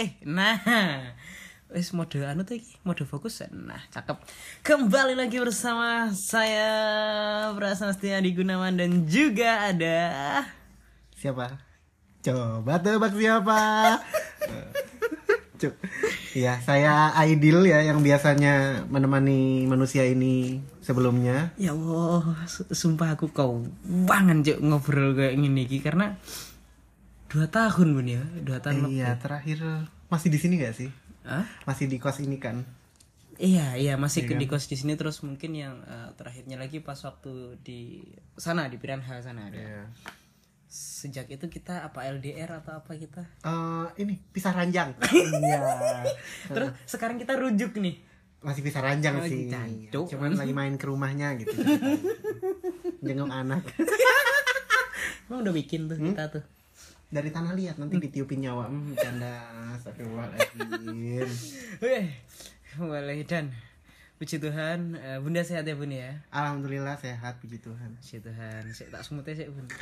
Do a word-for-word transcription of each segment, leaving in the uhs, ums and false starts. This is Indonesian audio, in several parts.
Eh, nah. Wis mode anu tuh iki, mode fokus. Nah, cakep. Kembali lagi bersama saya Prasasti Adi Gunawan dan juga ada siapa? Coba tebak siapa? Cuk. Ya, saya Aidil ya yang biasanya menemani manusia ini sebelumnya. Ya Allah, sumpah aku kau banget Cuk ngobrol kayak gini iki karena dua tahun Bun ya, dua tahun eh, iya, terakhir masih di sini gak sih? Hah? Masih di kos ini kan? Iya, iya masih iya di kan? kos di sini terus mungkin yang uh, terakhirnya lagi pas waktu di sana di Piranha sana ada. Iya. Sejak itu kita apa L D R atau apa kita? Uh, ini pisah ranjang. Iya. Terus sekarang kita rujuk nih. Masih pisah ranjang Oh, sih. jancuk. Cuman lagi main ke rumahnya gitu. Jenguk anak. Emang udah bikin tuh Hmm? kita tuh. Dari tanah liat nanti ditiupin nyawa. Hmm, bercanda. Astagfirullahaladzim. Weh, boleh dan puji Tuhan, uh, Bunda sehat ya Bun ya. Alhamdulillah sehat, puji Tuhan. Puji Tuhan. Saya tak semutnya sih Bun.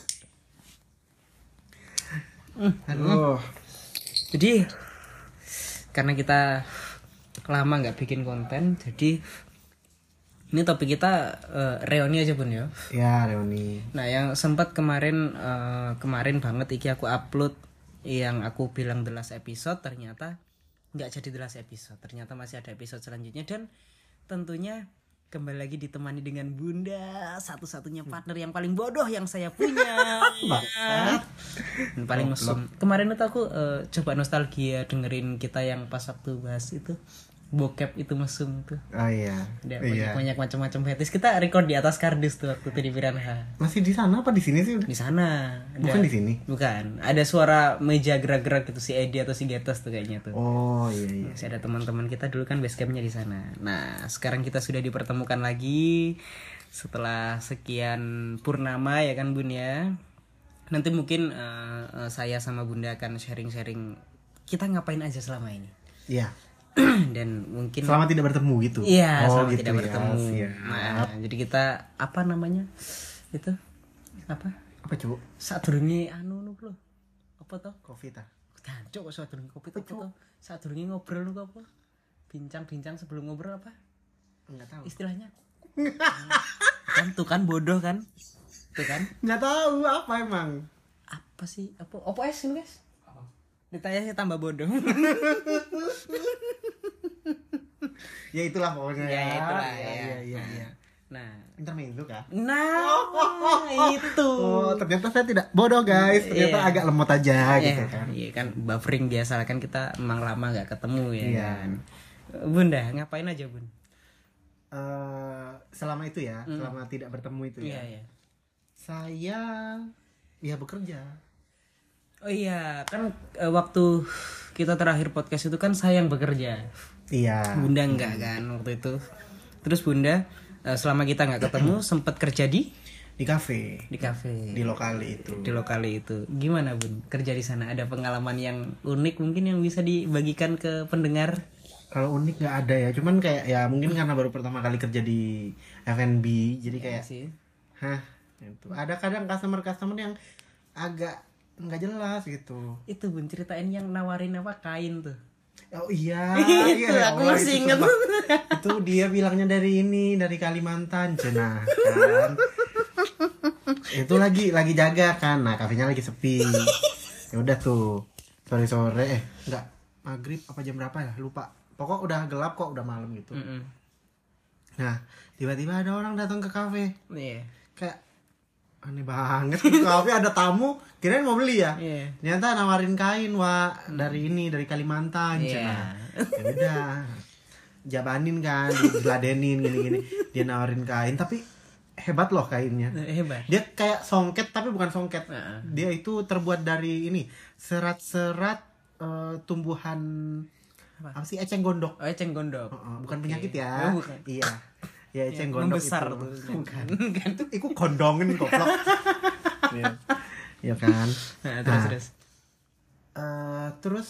Aduh. Jadi karena kita lama nggak bikin konten, jadi ini topik kita uh, reuni aja Bun ya. Ya, reuni. Nah yang sempat kemarin uh, kemarin banget iki aku upload yang aku bilang the last episode, ternyata nggak jadi the last episode, ternyata masih ada episode selanjutnya dan tentunya kembali lagi ditemani dengan Bunda, satu-satunya partner yang paling bodoh yang saya punya. Dan paling mesum. Kemarin itu aku uh, coba nostalgia dengerin kita yang pas waktu bahas itu bokep itu mesum tuh. Oh iya. Ada iya. banyak macam-macam fetis. Kita record di atas kardus tuh waktu itu di Piranha. Masih di sana apa di sini sih? Di sana. Ada, Bukan di sini. Bukan. Ada suara meja gerak-gerak itu si Edi atau si Getas tuh kayaknya tuh. Oh iya iya. Masih ada teman-teman kita dulu kan base campnya di sana. Nah, sekarang kita sudah dipertemukan lagi setelah sekian purnama ya kan Bun ya. Nanti mungkin uh, uh, saya sama Bunda akan sharing-sharing kita ngapain aja selama ini. Iya. Dan mungkin Selama tidak bertemu gitu. iya, oh, selama gitu tidak ya, bertemu. siap. Nah, jadi kita apa namanya? Itu apa? Apa coba? Sadurunge anu nu lho. Apa toh? Kopi ta. Gancuk kok sadurunge kopi apa toh? Sadurunge ngobrol nu apa? Bincang-bincang sebelum ngobrol apa? Enggak tahu. Istilahnya. Kan tuh kan bodoh kan? Tuh kan? Enggak tahu apa emang. Apa sih? Apa? Apa es ini, guys? Ditanya saya tambah bodoh. Ya itulah pokoknya. Ya, itulah ya. ya. Iya iya iya. Nah, Intermezzo kah? nah itu. Oh, ternyata saya tidak bodoh guys. Ternyata Iya. agak lemot aja Iya, gitu kan. Iya kan buffering biasa kan kita emang lama gak ketemu ya Iya. kan. Bunda ngapain aja Bun? Uh, selama itu ya, Mm. selama tidak bertemu itu Iya ya. iya. Saya ya bekerja. Oh iya kan eh, waktu kita terakhir podcast itu kan saya yang bekerja. Iya. Bunda enggak kan waktu itu. Terus Bunda eh, selama kita nggak ketemu sempat kerja di Di kafe. di kafe. Di lokal itu. Di lokal itu. Gimana Bun? Kerja di sana ada pengalaman yang unik mungkin yang bisa dibagikan ke pendengar? Kalau unik nggak ada ya, cuman kayak ya mungkin karena baru pertama kali kerja di F and B, jadi kayak, sih. hah, itu ada kadang customer-customer yang agak nggak jelas gitu. Itu Bun ceritain yang nawarin apa kain tuh. Oh iya, Itu, iya, aku Allah, masih itu ingat. sumpah. Itu dia bilangnya dari ini, dari Kalimantan, cenah kan. Itu lagi lagi jaga kan, nah kafenya lagi sepi. Ya udah tuh sore-sore, eh nggak maghrib apa jam berapa ya, lupa. Pokok udah gelap kok, udah malam gitu. Mm-mm. Nah, tiba-tiba ada orang datang ke kafe. Iya. Kayak aneh banget ke kafe ada tamu, kirain mau beli ya. Iya. Ternyata nawarin kain, Wak, dari ini, dari Kalimantan, Iya. cenah. Ya udah. Jabanin kan, diladenin gini-gini. Dia nawarin kain, tapi hebat loh kainnya. Hebat. Dia kayak songket tapi bukan songket. Heeh. Dia itu terbuat dari ini, serat-serat eh, tumbuhan Apa? apa sih, eceng gondok. Oh, eceng gondok. Oh, bukan Oke. penyakit ya. Oh, bukan. Iya. Ya eceng Ya, gondok membesar itu. tuh. Bukan. Kan. Itu iku kondongin goblok. Iya. Iya kan? Nah, terus Nah, terus. eh, terus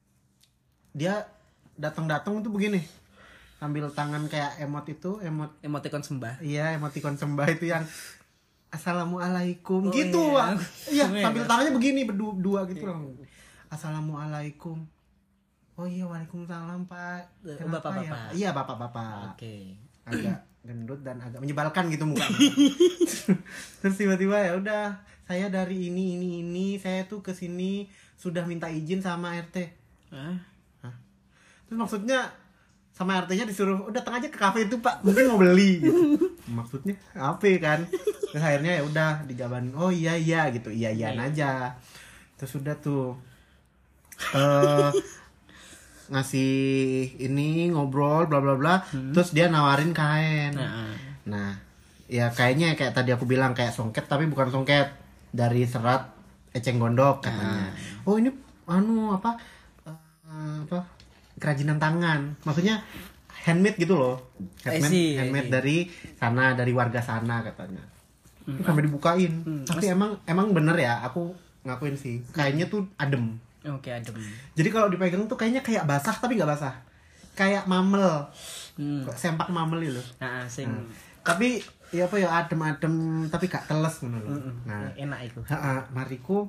dia datang-datang tuh begini. Sambil tangan kayak emot itu, emot Emoticon sembah. iya, emoticon sembah itu yang Assalamualaikum Oh, gitu, iya. Wak. Iya, Iya. sambil tangannya begini berdua dua gitu loh. Assalamualaikum. oh iya waalaikumsalam pak. Eh, Kenapa bapak-bapak. ya? Iya bapak-bapak. Oke. Agak gendut dan agak menyebalkan gitu mukanya. Terus tiba-tiba ya udah, saya dari ini ini ini saya tuh kesini sudah minta izin sama R T. Hah? Hah? Terus maksudnya sama R T-nya disuruh udah datang aja ke kafe itu pak, mungkin mau beli gitu. Maksudnya apa kan? Terus akhirnya ya udah dijabarin, oh iya iya gitu, iya iya aja. Terus udah tuh uh, ngasih ini ngobrol bla bla bla, hmm. Terus dia nawarin kain. Nah, nah ya kayaknya kayak tadi aku bilang kayak songket tapi bukan songket, dari serat eceng gondok katanya. Nah. Oh ini anu apa uh, apa kerajinan tangan, maksudnya handmade gitu loh, handmade, see, handmade dari sana, dari warga sana katanya. Hmm. Sampai dibukain, hmm. Tapi Mas... emang emang bener ya, aku ngakuin sih, kayaknya tuh adem. Oke, adem. Jadi kalau dipegang tuh kayaknya kayak basah tapi nggak basah, kayak mamel, hmm. sempak mamel itu. Nah, sing. Nah, tapi ya apa ya adem-adem tapi gak teles menurut. Mm-mm. Nah, enak itu. Heeh, mariku.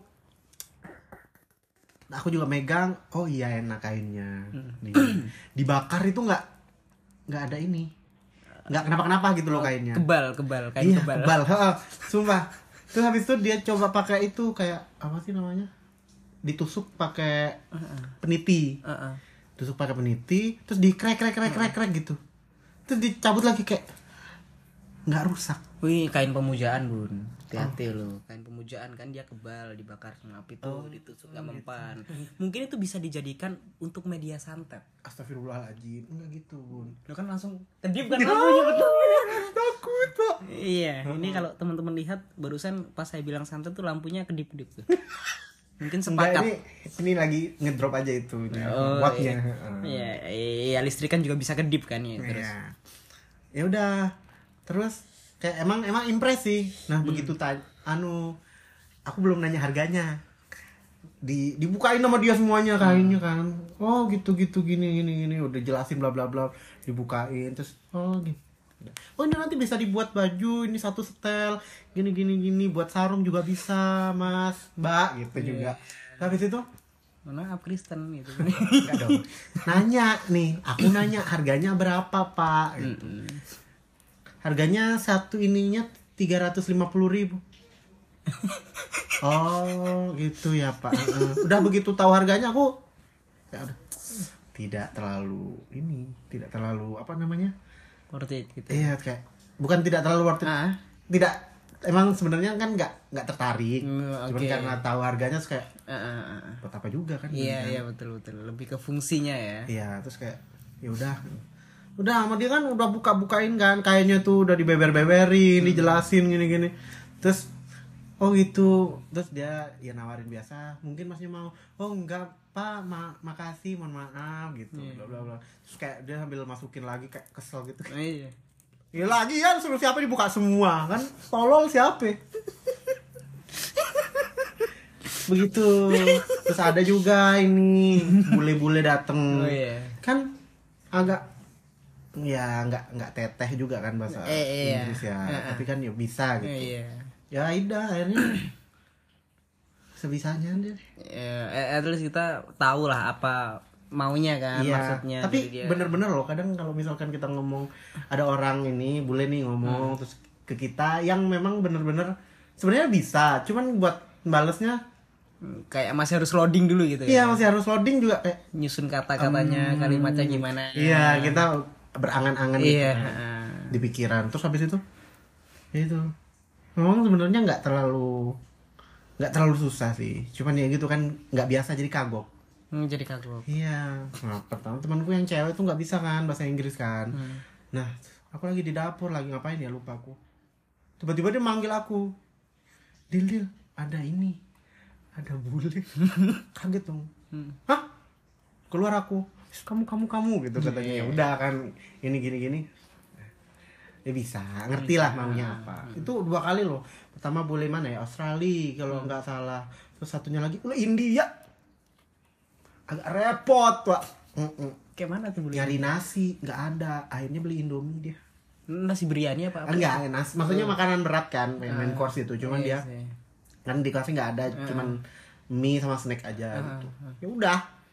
Aku juga megang, oh iya enak kainnya. Mm. Di, dibakar itu nggak nggak ada ini, nggak kenapa-kenapa gitu loh kainnya. Kebal, kebal, kain iya, kebal. kebal, heeh, sumpah. Terus habis itu dia coba pakai itu kayak apa sih namanya? Ditusuk pakai uh-uh. peniti, uh-uh. tusuk pakai peniti, terus di krek krek krek krek krek gitu, terus dicabut lagi kayak nggak rusak. Wih, kain pemujaan bun, hati-hati oh. Loh, kain pemujaan kan dia kebal, dibakar sama api tuh, oh, ditusuk nggak oh, mempan. Gitu. Mungkin itu bisa dijadikan untuk media santet. Astagfirullahaladzim, enggak gitu bun. Lo kan langsung kedip kan lampunya betul. Takut pak. Iya, ini kalau teman-teman lihat barusan pas saya bilang santet tuh lampunya kedip-kedip tuh. Mungkin sepakat. Enggak, ini, ini lagi ngedrop aja itu oh, wattnya. Iya, iya, listrik kan juga bisa kedip kan ya terus. Iya. Ya udah, terus kayak emang emang impress sih. Nah, hmm. begitu tanya anu aku belum nanya harganya. Di dibukain sama dia semuanya kainnya kan. Oh, gitu-gitu gini gini gini udah jelasin bla bla bla, dibukain terus oh gitu. Oh ini nanti bisa dibuat baju, ini satu setel, gini gini gini, buat sarung juga bisa mas, mbak gitu yeah. Juga. Habis itu, mana Kristen gitu. Enggak dong. Nanya nih, aku nanya harganya berapa pak? Gitu. Mm-hmm. Harganya satu ininya tiga ratus lima puluh ribu. Oh gitu ya pak. Udah begitu tahu harganya aku, ya udah. Tidak terlalu ini, tidak terlalu apa namanya? Worth it gitu. Iya kayak bukan tidak terlalu worth it. Ah. Tidak, emang sebenarnya kan nggak nggak tertarik. Mm, okay. Cuman karena tahu harganya terus kayak uh, uh, uh. buat apa juga kan. Iya kan? Iya betul betul. Lebih ke fungsinya ya. Iya terus kayak ya udah. Udah sama dia kan udah buka-bukain kan kainnya tuh udah dibeber-beberin, hmm. dijelasin gini-gini. Terus oh gitu. Terus dia ya nawarin biasa. Mungkin masnya mau. Oh enggak Pak, ma- makasih, mohon maaf gitu, yeah. bla bla bla. Terus kayak dia sambil masukin lagi kayak kesel gitu. Oh, iya. Ya lagi kan suruh siapa dibuka semua kan, tolol siapa? Begitu. Terus ada juga ini bule-bule dateng. Oh, iya. Kan agak ya nggak nggak teteh juga kan bahasa eh, iya. Inggris ya, uh-uh. Tapi kan ya bisa gitu. Eh, iya. Ya udah akhirnya. Sebisanya deh. Ya, at least kita tahu lah apa maunya kan, iya, maksudnya. Tapi bener-bener loh, kadang kalau misalkan kita ngomong ada orang ini boleh nih ngomong hmm. terus ke kita yang memang bener-bener sebenarnya bisa, cuman buat balesnya kayak masih harus loading dulu gitu. Iya, ya? masih harus loading juga kayak nyusun kata-katanya, um, kalimatnya gimana. Iya, kita berangan-angan iya. gitu kan, di pikiran. Terus habis itu ya itu. Memang sebenarnya nggak terlalu nggak terlalu susah sih, cuman ya gitu kan nggak biasa jadi kagok. Hmm, jadi kagok. Iya. Nah, pertama temanku yang cewek tuh nggak bisa kan bahasa Inggris kan. Hmm. Nah, aku lagi di dapur lagi ngapain ya lupa aku. Tiba-tiba dia manggil aku. Dil, Dil, ada ini, ada bule. Kaget dong. Hmm. Hah? Keluar aku. Kamu kamu kamu gitu katanya. Ya udah kan ini gini gini. Ya bisa, ngerti lah maunya apa. Hmm. Itu dua kali loh. Pertama boleh mana ya? Australia kalau hmm. nggak salah. Terus satunya lagi, ulah India. Agak repot, Pak. Mm-mm. Kayak mana tuh beli? Nyari nasi, nggak ada. Akhirnya beli Indomie dia. Nasi biryani apa? apa enggak, nasi. Maksudnya oh. makanan berat kan, main, main course itu. Cuman iya, dia, iya. Kan di kafe nggak ada, uh. cuman mie sama snack aja. Uh. Gitu. Ya udah.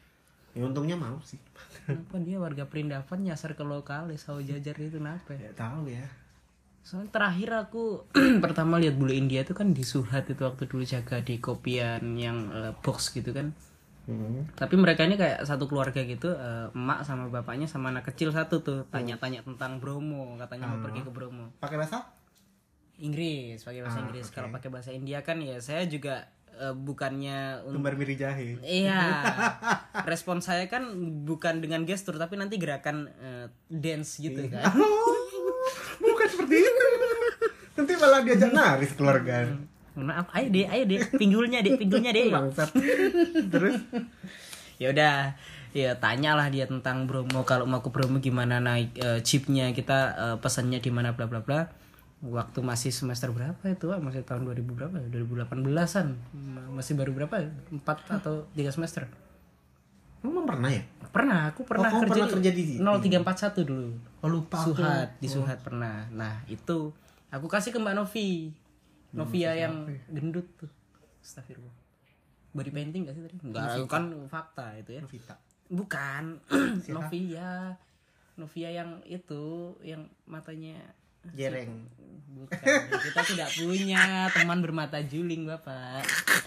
Ya untungnya mau sih. Kenapa dia warga Perindavan nyasar ke lokalis sawo jajar itu kenapa? Ya tahu ya. Soalnya terakhir aku pertama lihat bule India itu kan di Suhat itu waktu dulu jaga di kopian yang uh, box gitu kan. Hmm. Tapi mereka ini kayak satu keluarga gitu, uh, emak sama bapaknya sama anak kecil satu tuh tanya-tanya tentang Bromo, katanya mau Ah. pergi ke Bromo. Pakai bahasa? Inggris, pakai bahasa Ah, Inggris. oke. Kalau pakai bahasa India kan ya saya juga uh, bukannya un- Kembar miri jahe. Iya, respon saya kan bukan dengan gestur tapi nanti gerakan uh, dance gitu kan. Bukan seperti itu. Nanti malah diajak nari keluarga. Maaf, ayo deh, ayo deh, pinggulnya deh, pinggulnya deh. Bangsat. Terus Ya udah, ya tanyalah dia tentang Bromo. Kalau mau ke Bromo gimana naik uh, jeepnya, kita uh, pesannya di mana bla bla bla. Waktu masih semester berapa itu? Wak? Masih tahun dua ribu berapa? ya? dua ribu delapan belasan. Masih baru berapa? ya? empat atau tiga semester. emang pernah ya? Pernah, aku pernah kamu kerja, pernah kerja di- nol tiga empat satu dulu. Oh, lupa aku. Suhat, di Suhat pernah. Nah, itu aku kasih ke Mbak Novi. Novia yang gendut tuh. Astagfirullah. Body painting gak sih tadi? Enggak, kan fakta itu ya. Novita. Bukan. Novia. Novia yang itu, yang matanya Jereng. bukan. Kita tidak punya teman bermata juling, Bapak.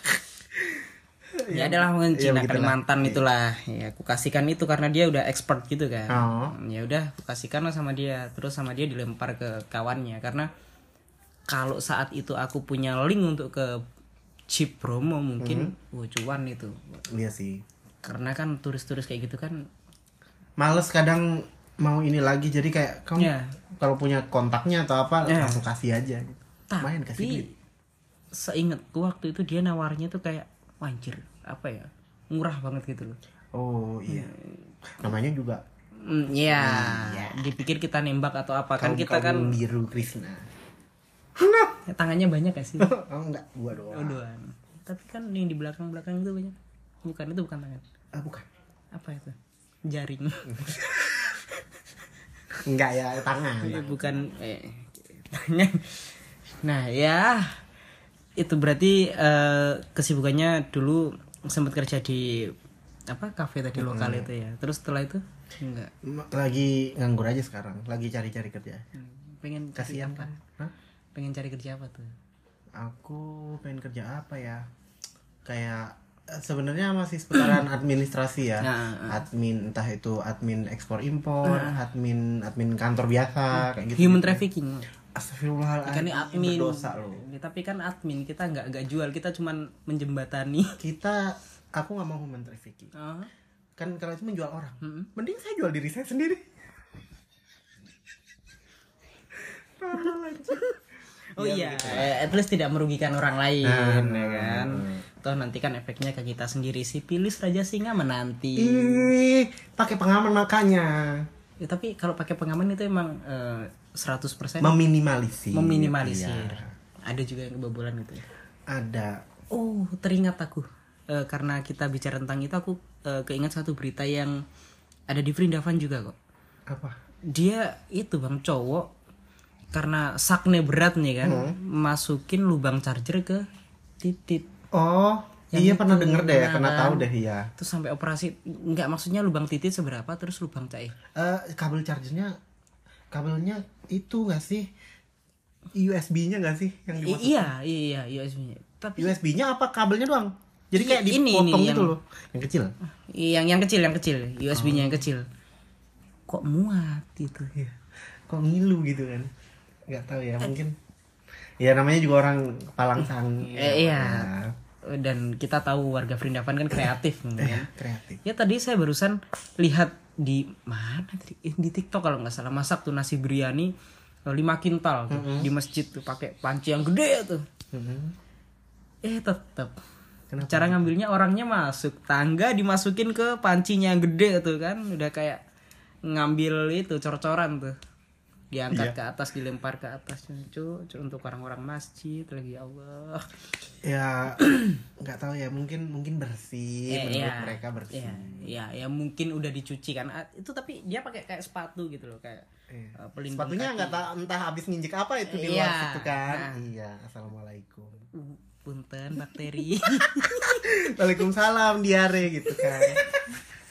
Ya adalah mungkin Ya, Cina begitulah. Kalimantan itulah. Ya aku kasihkan itu karena dia udah expert gitu kan. Oh. Ya udah aku kasihkan lah sama dia. Terus sama dia dilempar ke kawannya karena kalau saat itu aku punya link untuk ke Jeep Bromo mungkin Hmm. wah, cuan itu. Iya sih. Karena kan turis-turis kayak gitu kan Males kadang mau ini lagi jadi kayak kamu Ya. kalau punya kontaknya atau apa Ya. langsung kasih aja. Main kasih duit. tapi seingatku waktu itu dia nawarnya tuh kayak wanjir apa ya murah banget gitu loh. Oh iya. Namanya juga Hmm, ya, dipikir kita nembak atau apa kan kaum- kita kan kaum biru Krishna. ya, tangannya banyak gak sih? Oh enggak, gua doang. Oh, doang. Tapi kan yang di belakang-belakang itu banyak. Bukan, itu bukan tangan. Ah, bukan. Apa itu? Jaring. Enggak ya, tangan. Itu bukan eh tangan. Nah, ya itu berarti eh, kesibukannya dulu sempat kerja di apa kafe tadi lokal itu ya. Terus setelah itu enggak. Lagi nganggur aja sekarang, lagi cari-cari kerja. Pengen cari Kasihan apa? kan? Hah? Pengen cari kerja apa tuh? Aku pengen kerja apa ya? Kayak eh, sebenarnya masih seputaran administrasi ya. Nah, Admin entah itu admin ekspor impor, admin admin kantor biasa kayak gitu. Human trafficking. Astagfirullahaladzim. Kan ini admin. Berdosa loh. Ya, tapi kan admin kita nggak nggak jual, kita cuman menjembatani. Kita aku nggak mau human trafficking. Oh. Kan kalau itu menjual orang. Mm-mm. Mending saya jual diri saya sendiri. Oh Ya, iya, begitu. eh, at least tidak merugikan orang lain, Nah, ya kan. Toh nanti kan efeknya ke kita sendiri. Si Pilis Raja Singa menanti. Ih, pakai pengaman makanya. Ya, tapi kalau pakai pengaman itu emang eh, seratus persen Meminimalisir. meminimalisir. Iya. Ada juga yang kebobolan gitu ya. Ada. Oh, teringat aku. Eh, karena kita bicara tentang itu aku eh, keingat satu berita yang ada di Vrindavan juga kok. Apa? Dia itu Bang cowok karena sakne berat nih kan, masukin lubang charger ke titik. Oh, Yang iya itu, pernah denger deh, nah, pernah kan. tahu deh iya. Terus sampai operasi nggak maksudnya lubang titik seberapa terus lubang cair. Eh, kabel chargernya, kabelnya itu nggak sih? U S B-nya nggak sih yang I- dimasuk? iya, iya, U S B-nya. Tapi U S B-nya apa kabelnya doang? Jadi kayak Ini, dipotong ini gitu yang- loh, yang kecil. yang yang kecil, yang kecil, U S B-nya yang kecil. Kok muat gitu. Iya. Kok ngilu gitu kan? Nggak tahu ya, mungkin. Ya namanya juga orang Palang Sang. Eh, iya. Dan kita tahu warga Vrindavan kan kreatif kan. Ya, kreatif. Ya tadi saya barusan lihat di mana tadi Eh, di TikTok kalau nggak salah masak tuh nasi biryani eh, lima kintal tuh, di masjid tuh pakai panci yang gede tuh. Mhm. Eh tetap Kenapa? cara ngambilnya orangnya masuk tangga dimasukin ke pancinya yang gede tuh kan udah kayak ngambil itu cor-coran tuh diangkat Iya. ke atas dilempar ke atas cuy untuk orang-orang masjid lagi ya Allah. Ya nggak tahu ya, mungkin mungkin bersih, Eh, menurut iya. mereka bersih. Iya, iya, ya mungkin udah dicuci kan. Ah, itu tapi dia pakai kayak sepatu gitu loh, kayak Iya. eh, pelindung Sepatunya kaki. nggak tahu entah habis nginjek apa itu di Iya. luar situ kan. Nah. Iya, assalamualaikum. Uh, punten bakteri. Waalaikumsalam diare gitu kan.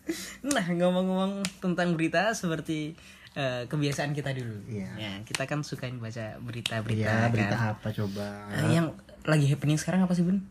Nah, ngomong-ngomong tentang berita seperti uh, kebiasaan kita dulu. Iya. Ya, kita kan sukain baca berita-berita. Iya, berita kan. apa coba? Uh, yang lagi happening sekarang apa sih, Bun?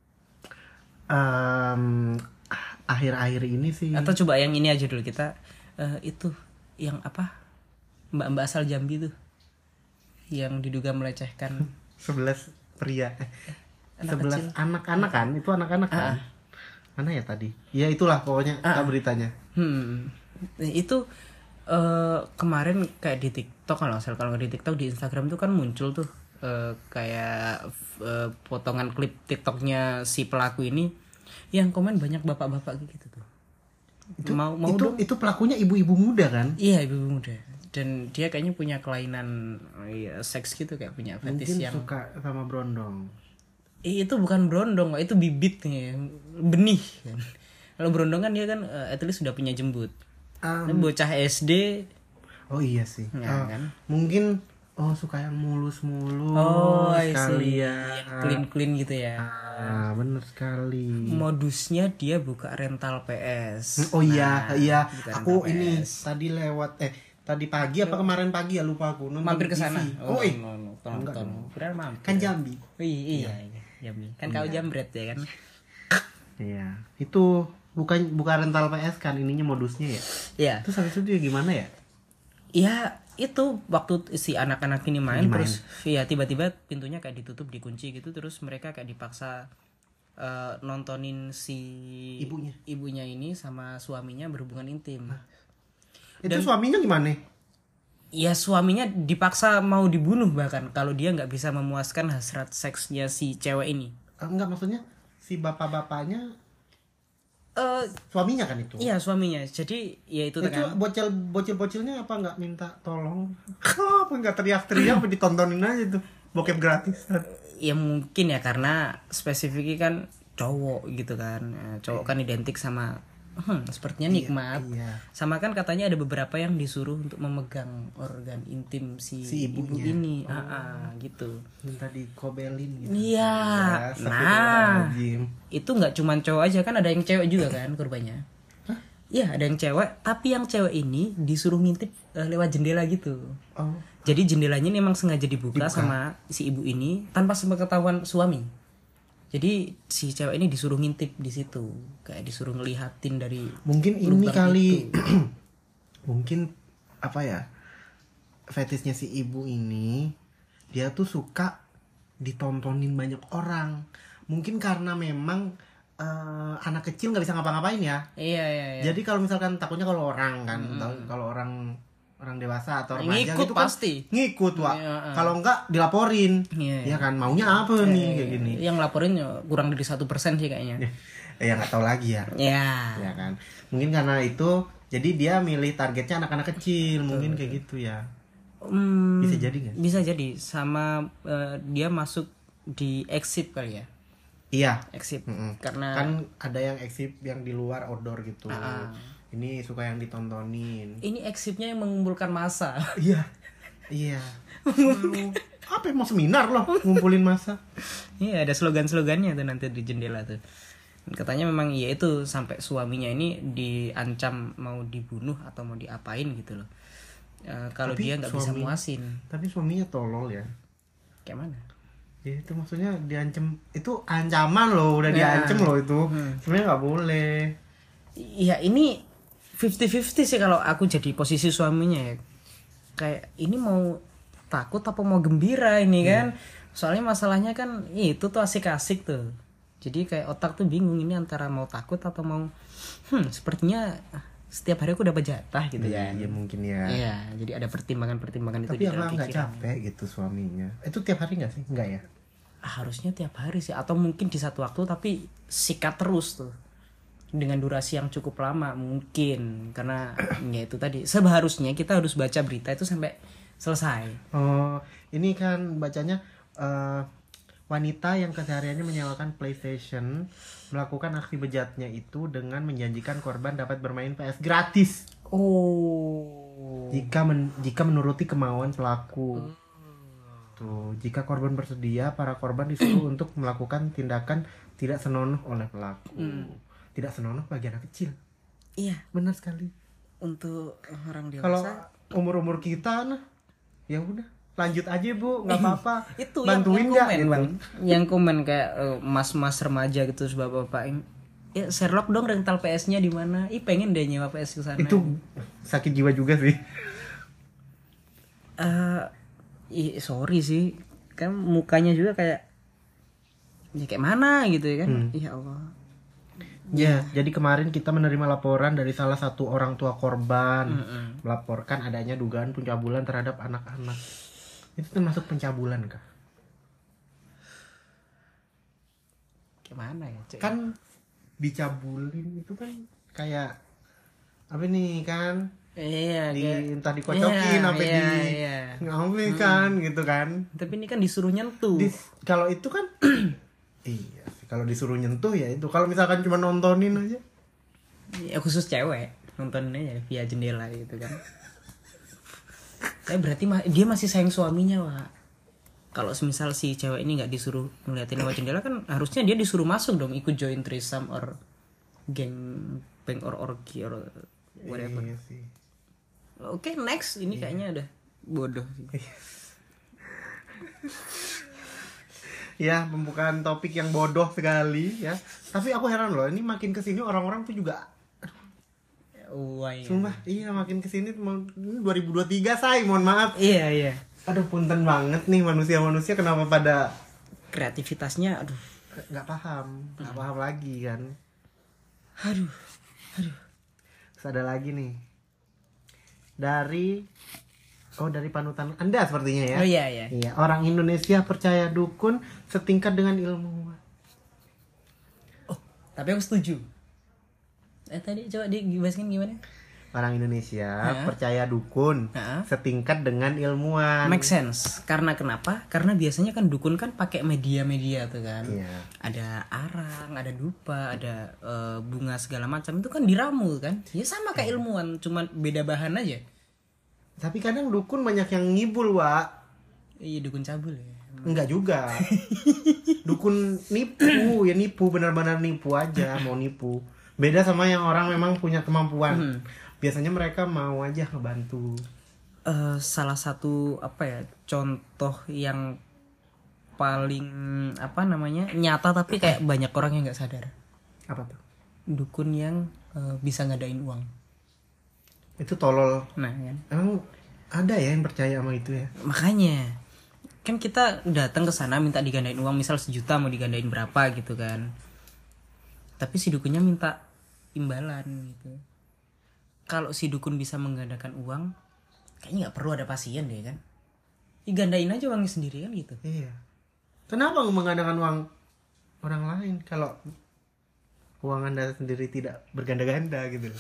Um, akhir-akhir ini sih. Atau coba yang ini aja dulu kita uh, itu yang apa? Mbak-mbak asal Jambi tuh. Yang diduga melecehkan sebelas pria. Anak sebelas kecil. anak-anak kan? Itu anak-anak kan? Ah. Mana ya tadi? Ya itulah pokoknya Ah. beritanya. Hmm. Itu uh, kemarin kayak di TikTok kalau nggak salah, kalau nggak di TikTok di Instagram tuh kan muncul tuh uh, kayak uh, potongan klip TikToknya si pelaku ini yang komen banyak bapak-bapak gitu tuh. Itu mau mau itu, dong. itu pelakunya ibu-ibu muda kan? Iya, ibu muda. Dan dia kayaknya punya kelainan ya, seks gitu, kayak punya fetis Mungkin yang suka sama brondong. Eh, itu bukan brondong, itu bibit nih, benih kan. Kalau brondong kan dia kan uh, at least sudah punya jembut. Um, Nah, bocah S D. Oh iya sih. Ya, Oh, kan? Mungkin oh suka yang mulus-mulus Oh, I see. sekalian. Yang clean-clean gitu ya. Ah, bener sekali. Modusnya dia buka rental P S. Oh iya, Nah, iya. buka Aku rental ini P S. tadi lewat eh tadi pagi apa kemarin pagi ya lupa aku nonton Mampir ke T V. sana. Oh, eh. no, no, no, Enggak tonton. Kira mampir. Kan Jambi. Oh, iya, iya, Jambi. Kan kau jambret ya kan? Iya. Itu bukan bukan rental P S kan, ininya modusnya ya. Iya. Terus habis itu dia gimana ya? Ya itu waktu si anak-anak ini main, Lagi main. terus ya tiba-tiba pintunya kayak ditutup, dikunci gitu, terus mereka kayak dipaksa eh, nontonin si Ibunya. ibunya ini sama suaminya berhubungan intim. Itu suaminya gimana? Ya suaminya dipaksa mau dibunuh bahkan kalau dia nggak bisa memuaskan hasrat seksnya si cewek ini. Ah, enggak, maksudnya si bapak-bapaknya Eh suaminya kan itu. iya suaminya. Jadi ya itu Itu kan. bocil bocil-bocilnya apa nggak minta tolong? Apa nggak teriak-teriak, apa ditontonin aja tuh bokep gratis? Ya mungkin ya karena spesifiknya kan cowok gitu kan. Eh, Cowok kan identik sama hmm, sepertinya nikmat. Iya. Sama kan katanya ada beberapa yang disuruh untuk memegang organ intim si, Si ibu ibunya. ini. Ah, ah, gitu. Minta dikobelin gitu. Iya. Ya, Nah, astagfirullahaladzim. itu nggak cuma cowok aja, kan ada yang cewek juga kan korbannya. Iya, ada yang cewek, tapi yang cewek ini disuruh ngintip eh, lewat jendela gitu. Oh. Jadi jendelanya ini emang sengaja dibuka, Dibuka. sama si ibu ini tanpa sepengetahuan suami. Jadi si cewek ini disuruh ngintip di situ, kayak disuruh ngelihatin dari Mungkin ini lubang kali itu. mungkin apa ya? Fetisnya si ibu ini, dia tuh suka ditontonin banyak orang. Mungkin karena memang eh, anak kecil nggak bisa ngapa-ngapain ya. Iya iya iya. Jadi kalau misalkan takutnya kalau orang kan, tahu kalau orang orang dewasa atau remaja Ngikut gitu kan pasti. ngikut, Wak. Iya, uh. Kalau enggak dilaporin. Iya, Ya kan, maunya apa nih kayak gini. Yang laporin ya kurang dari satu persen sih kayaknya. Ya nggak tahu lagi ya. Ya. Ya kan. Mungkin karena itu jadi dia milih targetnya anak-anak kecil, mungkin kayak gitu ya. Hmm, Bisa jadi nggak? Bisa jadi sama eh, dia masuk di exit kali ya. Iya. Exit. Mm-mm. Karena Kan ada yang exhib yang di luar outdoor gitu. Ah. Ini suka yang ditontonin. ini exitnya yang mengumpulkan massa. Iya. Iya. Mau apa ya, mau seminar loh ngumpulin masa. Iya, ada slogan-slogannya tuh nanti di jendela tuh. Dan katanya memang ya itu sampai suaminya ini diancam mau dibunuh atau mau diapain gitu loh. Eh, kalau Tapi dia nggak bisa suami- muasin. Tapi suaminya tolol ya. Kayak mana? Ya itu maksudnya diancam, itu ancaman loh, udah Ya. diancam loh itu. Hmm. Sebenarnya nggak boleh. Iya, ini fifty fifty sih kalau aku jadi posisi suaminya ya. Kayak ini mau takut apa mau gembira ini kan. Soalnya masalahnya kan itu tuh asik-asik tuh. Jadi kayak otak tuh bingung ini antara mau takut atau mau hmm sepertinya setiap hari aku dapat jatah gitu Ya, kan. ya mungkin ya. Iya, jadi ada pertimbangan-pertimbangan itu Tapi di apa dalam nggak pikiran. capek gitu suaminya? Itu tiap hari nggak sih? Nggak ya? Ah, harusnya tiap hari sih atau mungkin di satu waktu tapi sikat terus tuh. Dengan durasi yang cukup lama mungkin karena ya itu tadi seharusnya kita harus baca berita itu sampai selesai. Oh, ini kan bacanya eh, wanita yang kesehariannya menyewakan PlayStation melakukan aksi bejatnya itu dengan menjanjikan korban dapat bermain P S gratis Oh. jika men- jika menuruti kemauan pelaku. Tuh, jika korban bersedia, para korban disuruh untuk melakukan tindakan tidak senonoh oleh pelaku. Tidak senonoh bagi anak kecil. Iya, benar sekali. untuk orang Kalau dewasa umur-umur kita nah ya udah lanjut aja Bu, nggak apa-apa. itu Bantuin yang, yang nggak komen gitu. bang, yang komen kayak eh, mas-mas remaja gitu, bapak-bapak yang ya Sherlock dong rental P S-nya di mana? Ih pengen deh nyewa P S ke sana. Itu sakit jiwa juga sih. Eh, ih, sorry sih, kan mukanya juga kayak ya kayak mana gitu ya kan? Hmm. Ya Allah. Ya, jadi kemarin kita menerima laporan dari salah satu orang tua korban Mm-mm. melaporkan adanya dugaan pencabulan terhadap anak-anak. Itu termasuk pencabulan kah? Gimana ya? Cek? Kan dicabulin itu kan kayak apa nih kan? Iya, Di kayak entah dikocokin iya, apa iya, di iya. ngapain kan gitu kan. Tapi ini kan disuruh nyentuh. Di- kalau itu kan iya sih, kalau disuruh nyentuh ya itu. Kalau misalkan cuma nontonin aja. Ya, khusus cewek nontonnya ya via jendela gitu kan. Tapi berarti ma- dia masih sayang suaminya, Wak. Kalau semisal si cewek ini nggak disuruh ngeliatin lewat jendela kan harusnya dia disuruh masuk dong, ikut join threesome or geng bang or orgy or whatever. Iya sih. Oke, next. Ini kayaknya udah bodoh sih. Ya, pembukaan topik yang bodoh sekali ya. Tapi aku heran loh, ini makin kesini orang-orang tuh juga Wah, iya. sumpah, iya makin kesini mau- ini dua ribu dua puluh tiga say, mohon maaf. Iya, iya. Aduh, punten banget nih manusia-manusia kenapa pada Kreativitasnya aduh. nggak paham, nggak paham lagi kan. Aduh. Aduh. Terus ada lagi nih. Dari oh dari panutan Anda sepertinya ya. Oh iya, iya. Iya, orang Indonesia percaya dukun setingkat dengan ilmuwan. Oh, tapi aku setuju. Eh tadi coba dijelasin gimana? Orang Indonesia Hah? percaya dukun Hah? setingkat dengan ilmuwan. Make sense. Karena kenapa? Karena biasanya kan dukun kan pakai media-media tuh kan. Iya. Ada arang, ada dupa, ada eh, bunga segala macam, itu kan diramu kan. Ya sama kayak ilmuwan, cuman beda bahan aja. Tapi kadang dukun banyak yang ngibul, Wak. Iya, dukun cabul ya. Enggak juga. Dukun nipu, ya nipu, benar-benar nipu aja, mau nipu. Beda sama yang orang memang punya kemampuan. Hmm. Biasanya mereka mau aja ngebantu. Eh, salah satu apa ya contoh yang paling apa namanya nyata tapi kayak banyak orang yang nggak sadar, Apa tuh? dukun yang eh, bisa ngadain uang. Itu tolol. Nah kan Emang ada ya yang percaya sama itu ya? makanya kan kita datang ke sana minta digandain uang, misal sejuta mau digandain berapa gitu kan, tapi si dukunnya minta imbalan gitu. Kalau si dukun bisa menggandakan uang, kayaknya nggak perlu ada pasien deh kan, digandain aja uangnya sendiri kan gitu. Iya. Kenapa menggandakan uang orang lain kalau uang Anda sendiri tidak berganda-ganda gitu?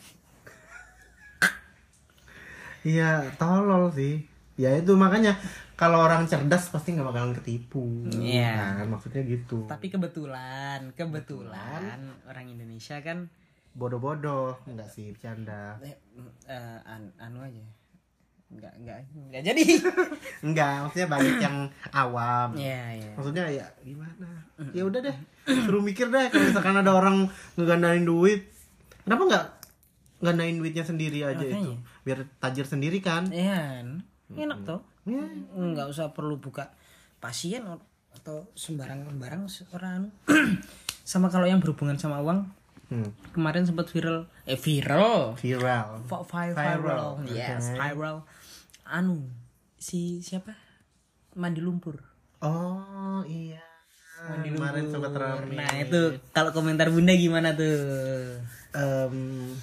Iya, tolol sih. Ya itu makanya kalau orang cerdas pasti nggak bakalan ketipu. Iya. Kan, maksudnya gitu. Tapi kebetulan, kebetulan orang Indonesia kan Bodoh-bodoh, enggak sih, bercanda. eh, eh, an- anu aja, nggak nggak nggak jadi. Enggak, maksudnya banyak yang awam. Iya iya. Maksudnya ya gimana? Ya udah deh, suruh mikir deh kalau misalkan ada orang ngegandain duit. Kenapa nggak gandain duitnya sendiri aja itu? Makanya. Biar tajir sendiri kan? Iya, enak tuh. Ya. Nggak usah perlu buka pasien atau sembarang barang orang. Sama kalau yang berhubungan sama uang, Hmm. kemarin sempat viral, eh viral, Viral. Vi- vi- Viral. viral, yes, Okay. viral. Anu, si siapa? Mandi lumpur. Oh iya. Mandi Kemarin lumpur. sempat rame. Nah itu kalau komentar bunda gimana tuh? Em,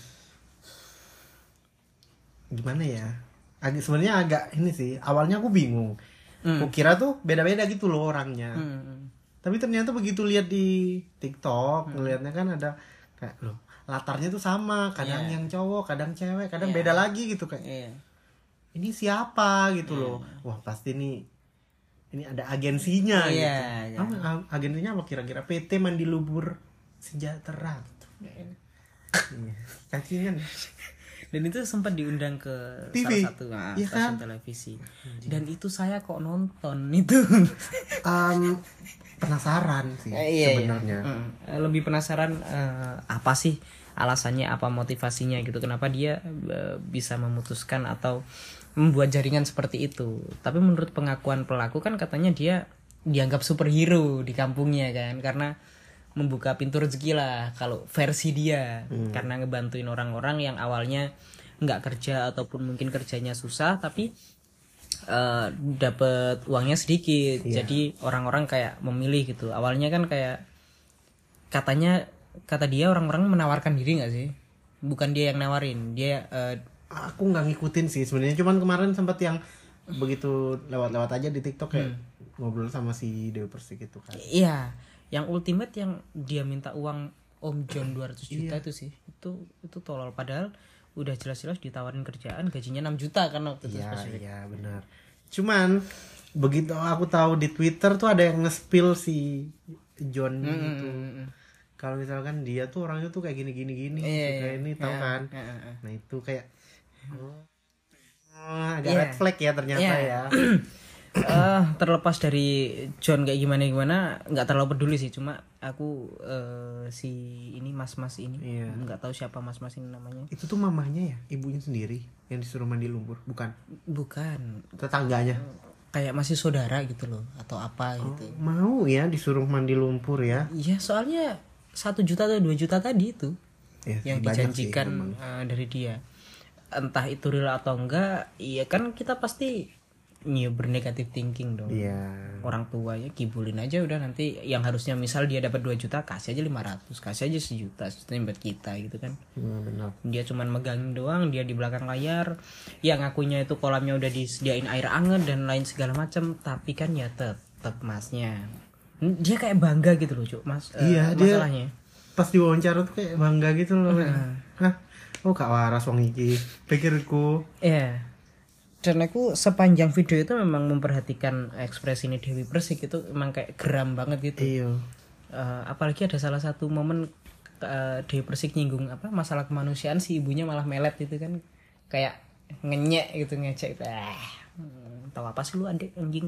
gimana ya? Agak sebenarnya agak ini sih. Awalnya aku bingung. Hmm. Aku kira tuh beda-beda gitu loh orangnya. Hmm. Tapi ternyata begitu lihat di TikTok, Hmm. ngelihatnya kan ada kayak loh, latarnya tuh sama, kadang Iya. yang cowok, kadang cewek, kadang Iya. beda lagi gitu kayak. Iya. Ini siapa gitu loh. Wah, pasti nih ini ada agensinya Iya, gitu. iya. Apa, a- agensinya apa kira-kira? P T Mandi Lumpur Sejahtera gitu. Iya. Cacingan. Dan itu sempat diundang ke T V. salah satu nah, Iya stasiun kan? televisi. Dan itu saya kok nonton itu. Em, penasaran sih Eh, iya, sebenarnya. iya. Mm. Eh, lebih penasaran eh, apa sih alasannya apa, motivasinya gitu, kenapa dia uh, bisa memutuskan atau membuat jaringan seperti itu. Tapi menurut pengakuan pelaku kan katanya dia dianggap superhero di kampungnya kan, karena membuka pintu rezeki lah kalau versi dia, hmm. karena ngebantuin orang-orang yang awalnya nggak kerja ataupun mungkin kerjanya susah tapi uh, dapat uangnya sedikit. Yeah. Jadi orang-orang kayak memilih gitu. Awalnya kan kayak katanya kata dia orang-orang menawarkan diri nggak sih, bukan dia yang nawarin dia. Uh, aku nggak ngikutin sih sebenarnya, cuman kemarin sempat yang begitu lewat-lewat aja di TikTok kayak hmm. ngobrol sama si Dewi Persik itu kan. Iya, yang ultimate yang dia minta uang Om John dua ratus juta iya. itu sih, itu itu tolol, padahal udah jelas-jelas ditawarin kerjaan gajinya enam juta kan waktu itu. Iya, iya benar. Cuman begitu aku tahu di Twitter tuh ada yang nge-spill si John mm, itu. Mm, mm. Kalau misalkan dia tuh orangnya tuh kayak gini-gini gini, yeah, kayak ini tahu yeah, kan. yeah, yeah. Nah, itu kayak oh, agak yeah. red flag ya ternyata yeah. ya. uh, terlepas dari John kayak gimana gimana nggak terlalu peduli sih, cuma aku uh, si ini mas-mas ini yeah. nggak tahu siapa mas-mas ini namanya. Itu tuh mamahnya ya, ibunya sendiri yang disuruh mandi lumpur, bukan? Bukan, tetangganya. Kayak masih saudara gitu loh atau apa oh, gitu. Mau ya disuruh mandi lumpur ya? Iya, soalnya satu juta atau dua juta tadi itu ya, yang dijanjikan sih, uh, dari dia. Entah itu real atau enggak, iya kan kita pasti ya bernegatif thinking dong. Iya. Orang tuanya kibulin aja udah, nanti yang harusnya misal dia dapat dua juta kasih aja lima ratus, kasih aja sejuta, sejuta buat kita gitu kan. Hmm, benar. Dia cuman megangin doang, dia di belakang layar. Ya ngakunya itu kolamnya udah disediain air anget dan lain segala macam, tapi kan ya tetap masnya. Dia kayak bangga gitu loh, Cuk. Mas. Iya, uh, masalahnya. Dia pas diwawancara tuh kayak bangga gitu loh. Uh. Hah? Oh, Kak Waras wong iki. Pikirku. Iya. Yeah. Dan aku sepanjang video itu memang memperhatikan ekspresi ini Dewi Persik itu emang kayak geram banget gitu. Iya. Uh, apalagi ada salah satu momen uh, Dewi Persik nyinggung apa masalah kemanusiaan, si ibunya malah melet gitu kan. Kayak ngenyek gitu, ngecek. Ah, tahu apa sih lu adik anjing.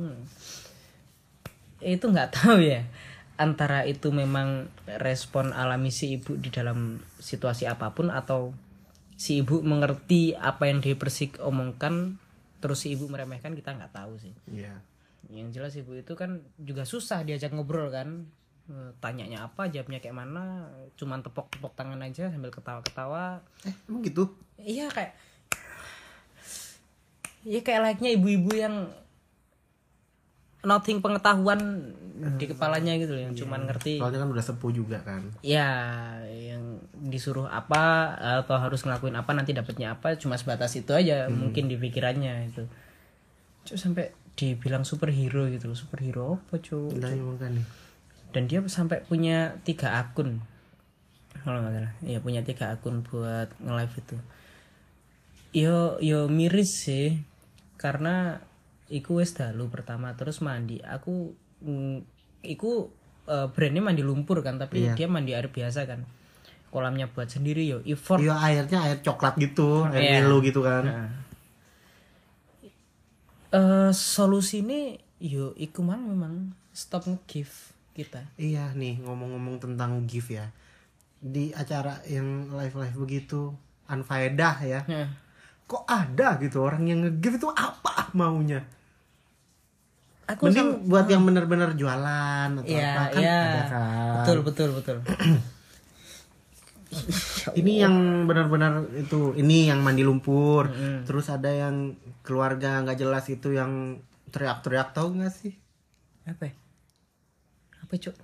Itu nggak tahu ya, antara itu memang respon alami si ibu di dalam situasi apapun, atau si ibu mengerti apa yang Dewi Persik omongkan terus si ibu meremehkan, kita nggak tahu sih. Iya. Yang jelas ibu itu kan juga susah diajak ngobrol kan, tanyanya apa jawabnya kayak mana, cuman tepok-tepok tangan aja sambil ketawa-ketawa. Eh emang gitu? Iya kayak, iya kayak layaknya ibu-ibu yang nothing pengetahuan hmm. di kepalanya gitu loh, yang yeah. cuman ngerti. Soalnya kan udah sepuh juga kan. Ya, yang disuruh apa atau harus ngelakuin apa nanti dapatnya apa, cuma sebatas itu aja hmm. mungkin di pikirannya itu. Cuk sampai dibilang superhero gitu loh, superhero apa cuk? Nah, kan. Dan dia sampai punya tiga akun. Kalau nggak salah, ya punya tiga akun buat nge-live itu. Yo yo miris sih, karena iku wis dalu pertama terus mandi. Aku mm, iku uh, brandnya mandi lumpur kan, tapi iya. dia mandi air biasa kan. Kolamnya buat sendiri yo, effort. Iya, airnya air coklat gitu, air Milo gitu kan. Nah. Uh, solusi ini yo iku mang memang stop nge-give kita. Iya nih, ngomong-ngomong tentang give ya. Di acara yang live-live begitu unfaedah ya. Nah. Kok ada gitu orang yang nge-give itu apa maunya? Aku mending sama, buat oh. yang benar-benar jualan atau ya, apa kan ya. ada kan. Betul betul betul. Ini yang benar-benar itu, ini yang mandi lumpur. Mm-hmm. Terus ada yang keluarga nggak jelas itu yang teriak-teriak, tahu nggak sih? Apa? Apa cuk?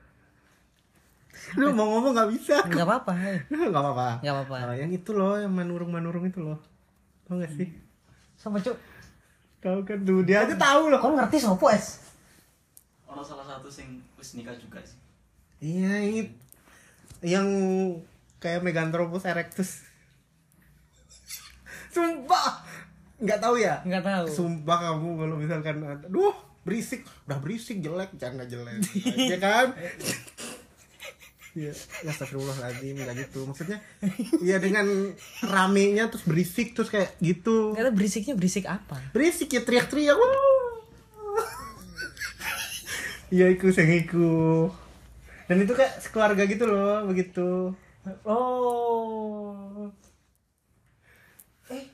Lu mau ngomong nggak bisa? Nggak apa-apa. Nggak apa-apa. Nggak apa-apa. Nah, yang itu loh, yang manurung-manurung itu loh. Tahu nggak sih? Sama cuk. Tahu kan tuh, dia aja tahu loh. Kau ngerti sopo es? Ono salah satu sing wis nikah juga sih. Iya, ini yang kayak Meganthropus erectus. Sumpah, nggak tahu ya? Nggak tahu. Sumpah kamu kalau misalkan, aduh berisik, udah berisik jelek, jangan jelek, ya kan? Ya, ya astagfirullahaladzim, nggak gitu. Maksudnya, ya dengan ramenya terus berisik terus kayak gitu. Kata berisiknya berisik apa? Berisik ya teriak-teriak. Iya iku sengiku. Dan itu kayak sekeluarga gitu loh, begitu. Oh. Eh.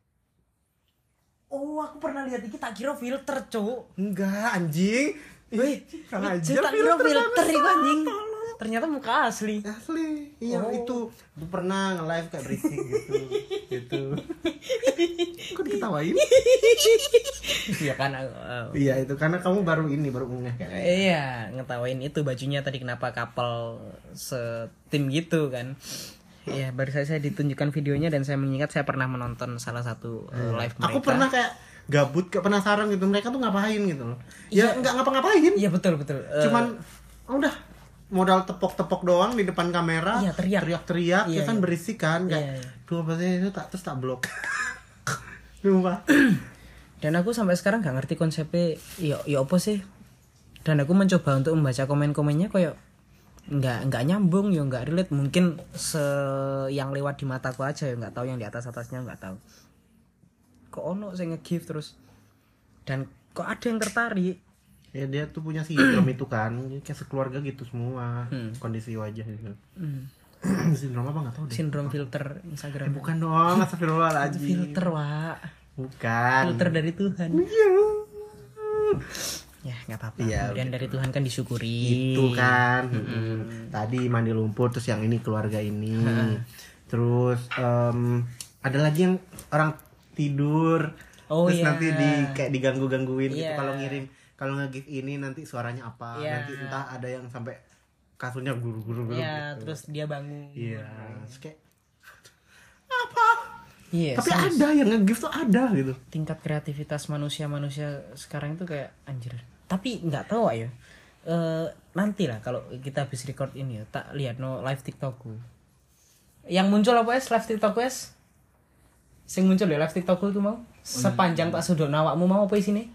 Oh, aku pernah lihat iki tak kira filter, Cuk. Enggak, anjing. Wih, Kurang Cuk, ajar tak kira filter filter bagus. iku anjing. Ternyata muka asli. Asli. Iya, Oh. itu. Itu pernah nge-live kayak berisik gitu. Gitu. Kok diketawain? Iya kan. uh, Iya, itu karena kamu baru ini, baru ngeh kayak. Iya, ngetawain itu bajunya tadi kenapa couple setim gitu kan. Iya, baru saja saya ditunjukkan videonya dan saya mengingat saya pernah menonton salah satu uh, live mereka. Aku pernah kayak gabut, kayak penasaran gitu. Mereka tuh ngapain gitu loh. Ya Iya. enggak ngapa-ngapain. Iya betul betul. Eh, Cuman udah modal tepok-tepok doang di depan kamera. Iya, teriak. Teriak-teriak, Iya, ya kan iya. berisik kan. Iya, Kayak, iya. tuh apa sih itu tak terus tak blok. Sumpah. dan aku sampai sekarang nggak ngerti konsepnya. Ya ya apa sih? Dan aku mencoba untuk membaca komen-komennya kayak nggak nggak nyambung ya nggak relate, mungkin se yang lewat di mataku aja ya, nggak tahu yang di atas atasnya nggak tahu. Kok ono saya nge-give terus dan kok ada yang tertarik. Ya dia tuh punya sindrom itu kan. Kayak sekeluarga gitu semua. Hmm. Kondisi wajah gitu. Hmm. Sindrom apa enggak tahu deh. Sindrom filter Instagram. Eh, bukan dong, astagfirullahaladzim. Filter, Wak. Bukan. Filter dari Tuhan. Iya. Ya, nggak apa-apa. Iya, Kemudian dari Tuhan kan disyukuri. Itu kan. Mm-mm. Tadi mandi lumpur, terus yang ini keluarga ini. Terus em, ada lagi yang orang tidur. Oh, terus iya. nanti di kayak diganggu-gangguin gitu Iya. kalau ngirim, kalau nge-give ini nanti suaranya apa? Iya. Nanti entah ada yang sampai kasurnya guru-guru Iya, gitu. terus dia bangun. Iya. Terus kayak Iya, tapi serius. ada yang nge-give tuh ada gitu. Tingkat kreativitas manusia-manusia sekarang itu kayak anjir. Tapi nggak tahu ya. Eh nanti lah kalau kita habis record ini ya, tak lihat no live TikTokku. Yang muncul apa es live TikTokku es? Sing muncul ya live TikTokku itu mau sepanjang tak sudono awakmu mau apa isine?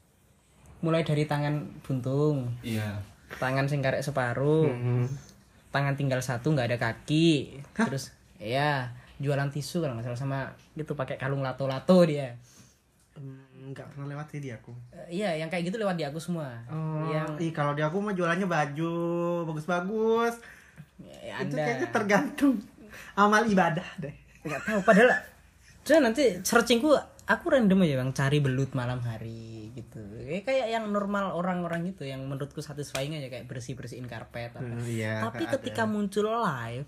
Mulai dari tangan buntung, Iya. tangan sing karek separuh, Hmm. tangan tinggal satu nggak ada kaki. Terus ya jualan tisu kalau nggak salah sama itu pakai kalung lato-lato dia. Hmm, nggak pernah lewat sih di aku. Eh, iya, yang kayak gitu lewat di aku semua. Oh, Yang ih kalau di aku mah jualannya baju bagus-bagus. ya, Itu Anda kayaknya tergantung amal ibadah deh. nggak tahu padahal cuman nanti searchingku aku random aja bang cari belut malam hari gitu. Eh, kayak yang normal orang-orang gitu yang menurutku satisfying aja kayak bersih-bersihin karpet apa. Hmm, iya, Tapi ada. ketika muncul live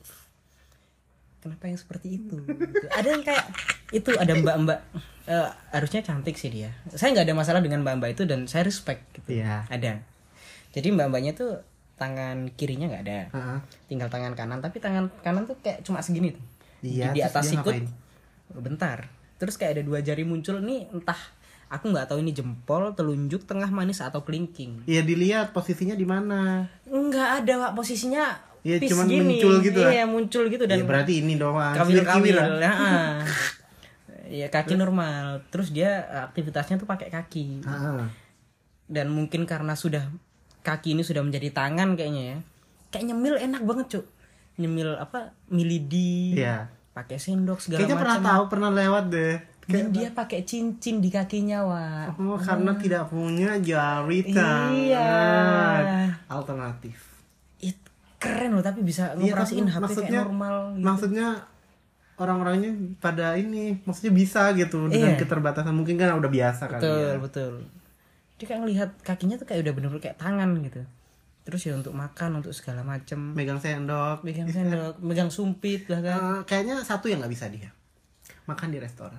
kenapa yang seperti itu? Gitu. Ada yang kayak itu ada mbak-mbak eh, harusnya cantik sih dia. Saya nggak ada masalah dengan mbak-mbak itu dan saya respect gitu. Iya. Ada. Jadi mbak-mbaknya tuh tangan kirinya nggak ada. Heeh. Tinggal tangan kanan tapi tangan kanan tuh kayak cuma segini tuh. Iya, di, di terus atas dia sikut ngapain? bentar. Terus kayak ada dua jari muncul nih entah aku nggak tahu ini jempol, telunjuk, tengah manis atau kelingking. Iya dilihat posisinya di mana. Nggak ada Pak posisinya. Iya, pis cuman gini. muncul gitu lah. Iya muncul gitu dan Ya berarti ini doang. kawil-kawil. Siwil-siwil lah. Nah, ya kaki normal. Terus dia aktivitasnya tuh pakai kaki. Heeh. Dan mungkin karena sudah kaki ini sudah menjadi tangan kayaknya ya. Kayak nyemil enak banget, Cuk. Nyemil apa? Milidi. Iya. Pakai sendok segala Kayaknya pernah macam. tahu, pernah lewat deh. Dan dia pakai cincin di kakinya, Wak. Oh, karena tidak punya jari tangan. Iya. Alternatif. It, keren loh tapi bisa Iya, ngoperasiin tapi H P maksudnya- kayak normal gitu. Maksudnya orang-orangnya pada ini, maksudnya bisa gitu dengan Iya. keterbatasan, mungkin kan udah biasa kali Betul, ya. betul. Dia kayak ngelihat kakinya tuh kayak udah bener-bener kayak tangan gitu. Terus ya untuk makan, untuk segala macem. Megang sendok. Megang sendok, megang sumpit bahkan. Eh, kayaknya satu yang nggak bisa dia. Makan di restoran.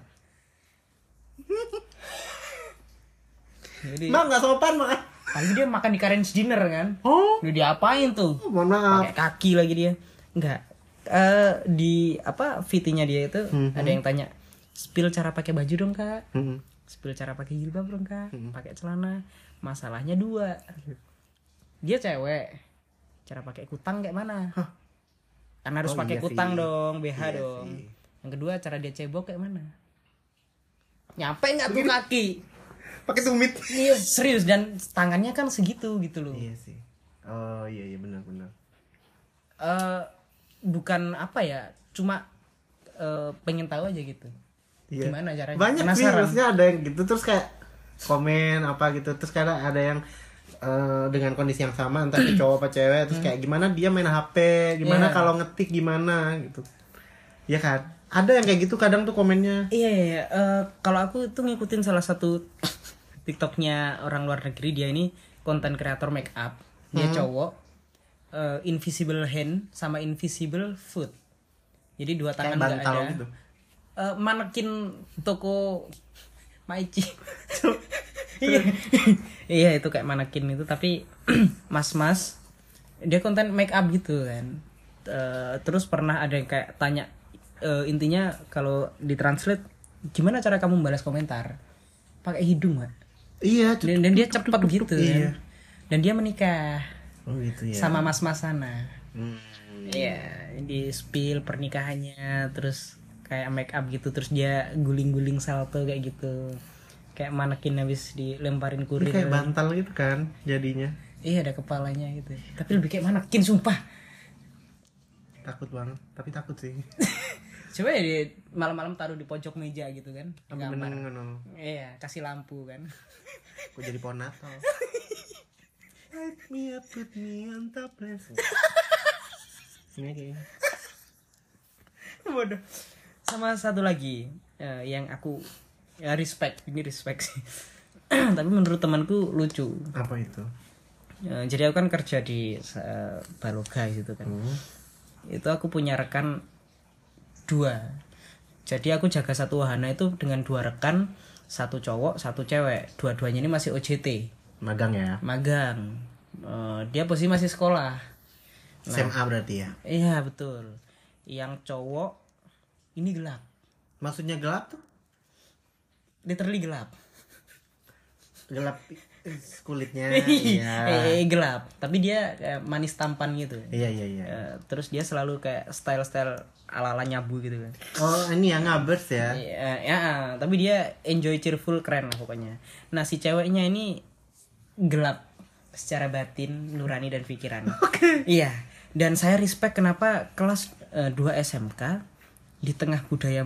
Jadi Mbak nggak sopan makan. paling dia makan di carriage dinner kan. Oh, Udah diapain tuh? mohon maaf. Pakai kaki lagi dia. Enggak. Eh di apa V T-nya dia itu Mhm. ada yang tanya, "Spill cara pakai baju dong, Kak." Mm-mm. Spill cara pakai jilbab dong, Kak. Mhm. Pakai celana. Masalahnya dua. Dia cewek. Cara pakai kutang kayak mana? Kan harus Oh, pakai iya kutang sih. dong, B H Iya dong. sih. Yang kedua cara dia cebok kayak mana? Nyampe nggak tuh kaki? Pakai tumit. Iya serius dan tangannya kan segitu gitu loh. Iya sih. Oh iya iya benar-benar. Eh bukan apa ya, cuma eh, pengen tahu aja gitu. Iya. Gimana caranya? Banyak sih, Penasaran. maksudnya ada yang gitu terus kayak komen apa gitu, terus kadang ada yang uh, dengan kondisi yang sama entah itu cowok apa cewek, terus kayak gimana dia main H P, gimana Yeah. kalau ngetik gimana gitu. Ya kan? Ada yang kayak gitu kadang tuh komennya. Iya iya, iya. Eh, kalau aku tuh ngikutin salah satu TikToknya orang luar negeri, dia ini konten kreator make up, dia cowok, eh, invisible hand sama invisible foot, jadi dua tangan Kayak nggak bantal ada. gitu. Eh, manekin toko Maichi. Iya. Iya itu kayak manekin itu, tapi mas-mas dia konten make up gitu kan. Eh, terus pernah ada yang kayak tanya, eh, intinya kalau ditranslate, gimana cara kamu membalas komentar? Pakai hidung kan? Iya, Dan, dan dia cepet gitu iya. kan. Dan dia menikah Oh gitu ya. sama mas-mas sana. Hmm. Iya, di spill pernikahannya, terus kayak make up gitu, terus dia guling-guling salto kayak gitu, kayak manekin habis dilemparin Ini kurir. kayak bantal gitu kan jadinya. Iya ada kepalanya gitu, tapi lebih kayak manekin sumpah. Takut banget, tapi takut sih. Coba ya di malam-malam taruh di pojok meja gitu kan, di Sampai kamar. meneng-meneng. Iya, kasih lampu kan. Kok jadi pohon Natal? Light me up, put me on top, let's go. Ini kayaknya. Bodoh. Sama satu lagi eh, yang aku ya respect, ini respect sih. Tapi menurut temanku lucu. Apa itu? Eh, jadi aku kan kerja di eh, Baloga gitu kan. Hmm. Itu aku punya rekan dua. Jadi aku jaga satu wahana itu dengan dua rekan, satu cowok, satu cewek. Dua-duanya ini masih O J T, Magang ya? magang. Eh, dia posisi masih sekolah. S M A berarti ya? Iya betul. Yang cowok ini gelap, Maksudnya gelap tuh? literally gelap. Gelap eh, kulitnya. Iya. Eh, gelap, tapi dia kayak manis tampan gitu. Iya iya iya. Eh, terus dia selalu kayak style-style ala-ala nyabu gitu kan. Oh ini yang ngabers ya? Iya, ya, tapi dia enjoy, cheerful, keren lah pokoknya. Nah si ceweknya ini gelap secara batin, nurani dan pikiran. Iya. Dan saya respect kenapa kelas eh, dua S M K di tengah budaya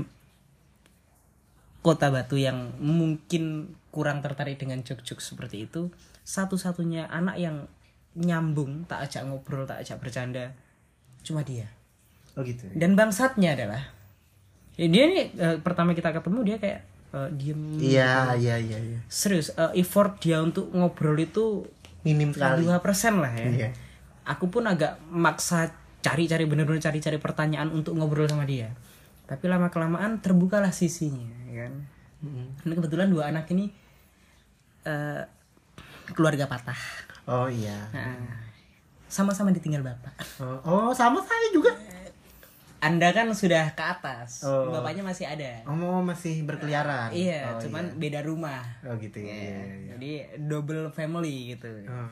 Kota Batu yang mungkin kurang tertarik dengan jok-jok seperti itu, satu-satunya anak yang nyambung, tak ajak ngobrol, tak ajak bercanda, cuma dia. Oh gitu. Dan bangsatnya adalah ya dia nih eh, pertama kita ketemu dia kayak eh, diem. Iya iya iya. iya. Serius, eh, effort dia untuk ngobrol itu Minim sekali. dua persen lah ya. Iya. Aku pun agak maksa cari-cari, bener-bener cari-cari pertanyaan untuk ngobrol sama dia. Tapi lama kelamaan terbukalah sisinya, ya kan. Mm-hmm. Ini kebetulan dua anak ini eh, keluarga patah. Oh iya. Nah, sama-sama ditinggal bapak. Oh, oh sama saya juga. Anda kan sudah ke atas, Oh. bapaknya masih ada. Oh masih berkeliaran. Iya, Oh, cuman iya. beda rumah. Oh gitu ya. Iya, iya. Jadi double family gitu. Oh.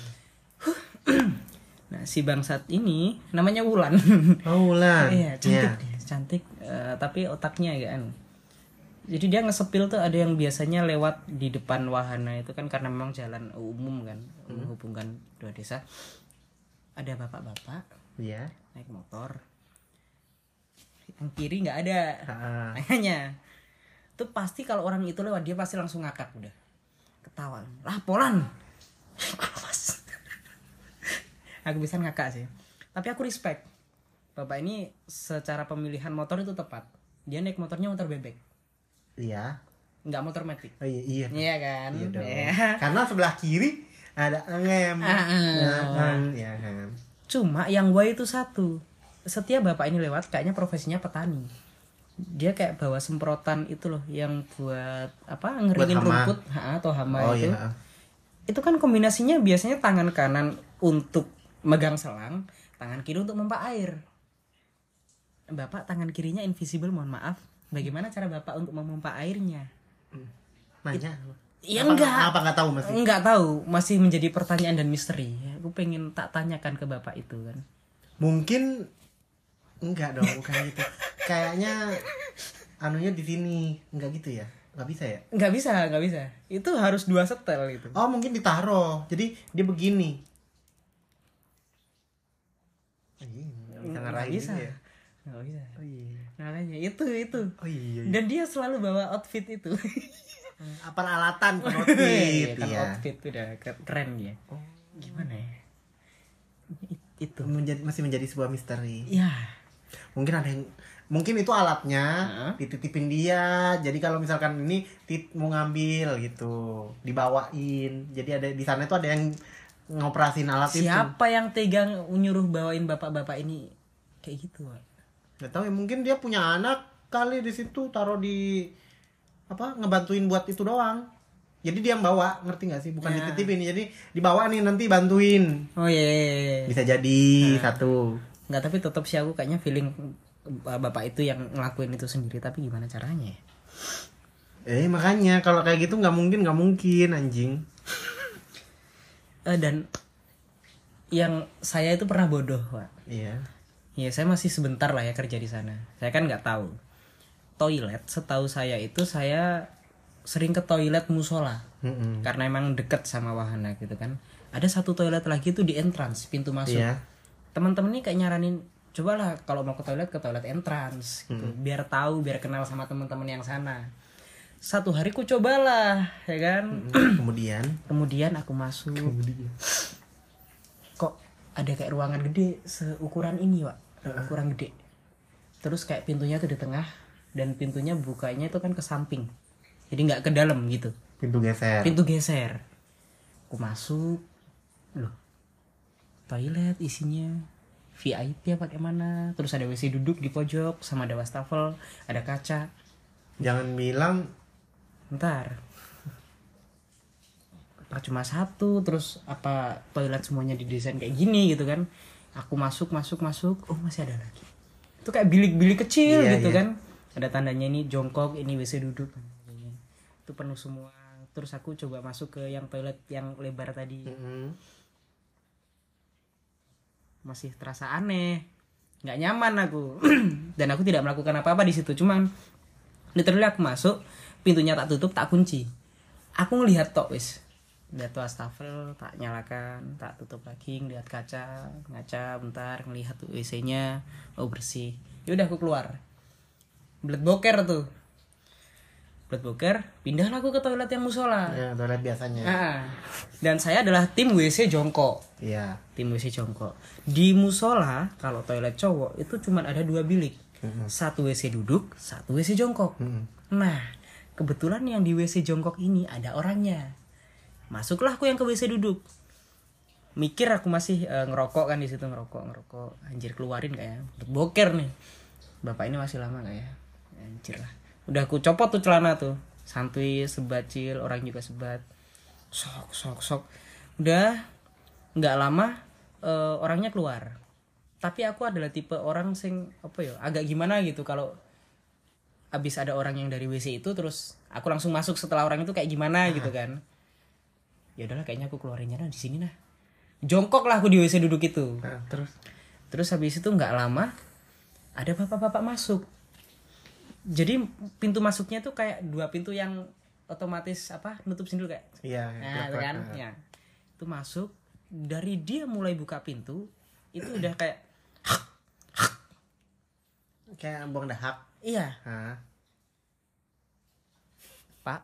Nah, si bangsat ini namanya Wulan. Oh Wulan. Iya, cantik Iya. dia, cantik eh, tapi otaknya agak anu. Jadi dia ngesepil tuh ada yang biasanya lewat di depan wahana itu kan karena memang jalan umum kan, menghubungkan dua desa. Ada bapak-bapak Iya. naik motor. Yang kiri nggak ada. Ah. Makanya tuh pasti kalau orang itu lewat dia pasti langsung ngakak udah. Ketawa. Lah Polan. Mas. Aku bisa ngakak sih. Tapi aku respect. Bapak ini secara pemilihan motor itu tepat. Dia naik motornya motor bebek. Iya. Nggak motor matic. Oh iya iya. Iya kan? Iya dong. Iya. Karena sebelah kiri ada ngem. Ah, ah. Nah, kan, ya kan. Cuma yang Y itu satu. Setiap bapak ini lewat kayaknya profesinya petani. Dia kayak bawa semprotan itu loh yang buat apa ngeringin Buat hama. rumput ha, atau hama Oh itu. iya. Itu kan kombinasinya biasanya tangan kanan untuk megang selang, tangan kiri untuk memompa air. Bapak tangan kirinya invisible, mohon maaf. Bagaimana cara bapak untuk memompa airnya? Nanya. Ya Apa- enggak. Apa nggak tahu masih? Enggak tahu, masih menjadi pertanyaan dan misteri. Aku pengen tak tanyakan ke bapak itu kan. Mungkin enggak dong, bukan gitu. Kayaknya anunya di sini, enggak gitu ya? Enggak bisa ya? Enggak bisa, enggak bisa. Itu harus dua setel gitu. Oh, mungkin ditaruh. Jadi dia begini. Oh, iya, nggak bisa Nggak ngarahin bisa. gitu ya? Nggak bisa. Oh iya. Makanya itu itu. Oh iya. iya. Dan dia selalu bawa outfit itu. Apal alatan Iya, outfit kan ya. outfit udah keren ya. Gimana ya? Itu Menjadi, masih menjadi sebuah misteri. ya. Mungkin ada yang mungkin itu alatnya Heeh. dititipin dia. Jadi kalau misalkan ini tit mau ngambil gitu, dibawain. Jadi ada di sana tuh ada yang ngoperasin alat itu. Siapa yang tegang nyuruh bawain bapak-bapak ini kayak gitu, Wak? Gak tahu ya, mungkin dia punya anak kali di situ, taruh di apa, ngebantuin buat itu doang. Jadi dia yang bawa, ngerti gak sih? Bukan Ya. dititipin, jadi dibawa nih nanti bantuin. Oh iya, iya, iya. Bisa jadi satu. Nggak, tapi tetap sih aku kayaknya feeling uh, bapak itu yang ngelakuin itu sendiri, tapi gimana caranya ya? Eh makanya kalau kayak gitu nggak mungkin, nggak mungkin anjing. Eh, dan yang saya itu pernah bodoh, Pak. Iya. Ya saya masih sebentar lah ya kerja di sana. Saya kan nggak tahu. Toilet, setahu saya itu saya sering ke toilet musola. Mm-mm. Karena emang deket sama wahana gitu kan. Ada satu toilet lagi tuh di entrance, pintu masuk. Iya. Teman-teman nih kayak nyaranin, cobalah kalau mau ke toilet ke toilet entrance gitu. Biar tahu, biar kenal sama teman-teman yang sana. Satu hari ku cobalah, ya kan. Kemudian. Kemudian aku masuk. Kok ada kayak ruangan gede seukuran ini, Wak. Ukuran gede. Terus kayak pintunya tuh di tengah dan pintunya bukanya itu kan ke samping. Jadi nggak ke dalam gitu. Pintu geser. Pintu geser. Aku masuk. Loh. Toilet isinya V I P apa kayak mana? Terus ada W C duduk di pojok sama ada wastafel, ada kaca. Jangan bilang Ntar. Apa cuma satu, terus apa toilet semuanya didesain kayak gini gitu kan? Aku masuk, masuk, masuk. Oh masih ada lagi. Itu kayak bilik-bilik kecil Iya, gitu iya. kan? Ada tandanya ini jongkok, ini W C duduk. Itu penuh semua. Terus aku coba masuk ke yang toilet yang lebar tadi. mm-mm. Masih terasa aneh, nggak nyaman aku. Dan aku tidak melakukan apa-apa di situ. Cuman literally aku masuk, pintunya tak tutup, tak kunci. Aku ngelihat tok wis. Lihat wastafel, tak nyalakan, tak tutup lagi, ngelihat kaca, ngaca bentar, ngelihat W C-nya, oh bersih. Ya udah aku keluar. Belet boker tuh. Belet boker, pindahlah aku ke toilet yang musola. Ya, toilet biasanya. Nah, dan saya adalah tim W C jongkok. Iya. Tim W C jongkok. Di musola kalau toilet cowok itu cuma ada dua bilik. Mm-mm. Satu W C duduk, satu W C jongkok. Mm-mm. Nah, kebetulan yang di W C jongkok ini ada orangnya. Masuklah aku yang ke W C duduk. Mikir aku masih eh, ngerokok kan di situ, ngerokok, ngerokok. Anjir keluarin gak ya? Boker nih. Bapak ini masih lama gak ya? Anjir lah. Udah aku copot tuh celana tuh. Santuy, sebat cil, orang juga sebat. Sok, sok, sok. Udah nggak lama eh, orangnya keluar. Tapi aku adalah tipe orang sing apa ya, agak gimana gitu kalau abis ada orang yang dari W C itu terus aku langsung masuk setelah orang itu kayak gimana gitu kan. Ya udahlah kayaknya aku keluarinnya nah di sini nah. Jongkok lah aku di W C duduk itu. Nah, terus Terus habis itu nggak lama ada bapak-bapak masuk. Jadi pintu masuknya tuh kayak dua pintu yang otomatis apa nutup sendiri kayak. iya, Nah, itu klak-klak. kan, ya. Itu masuk dari dia mulai buka pintu itu udah kayak Kayak buang dahak. iya, Hah? Pak.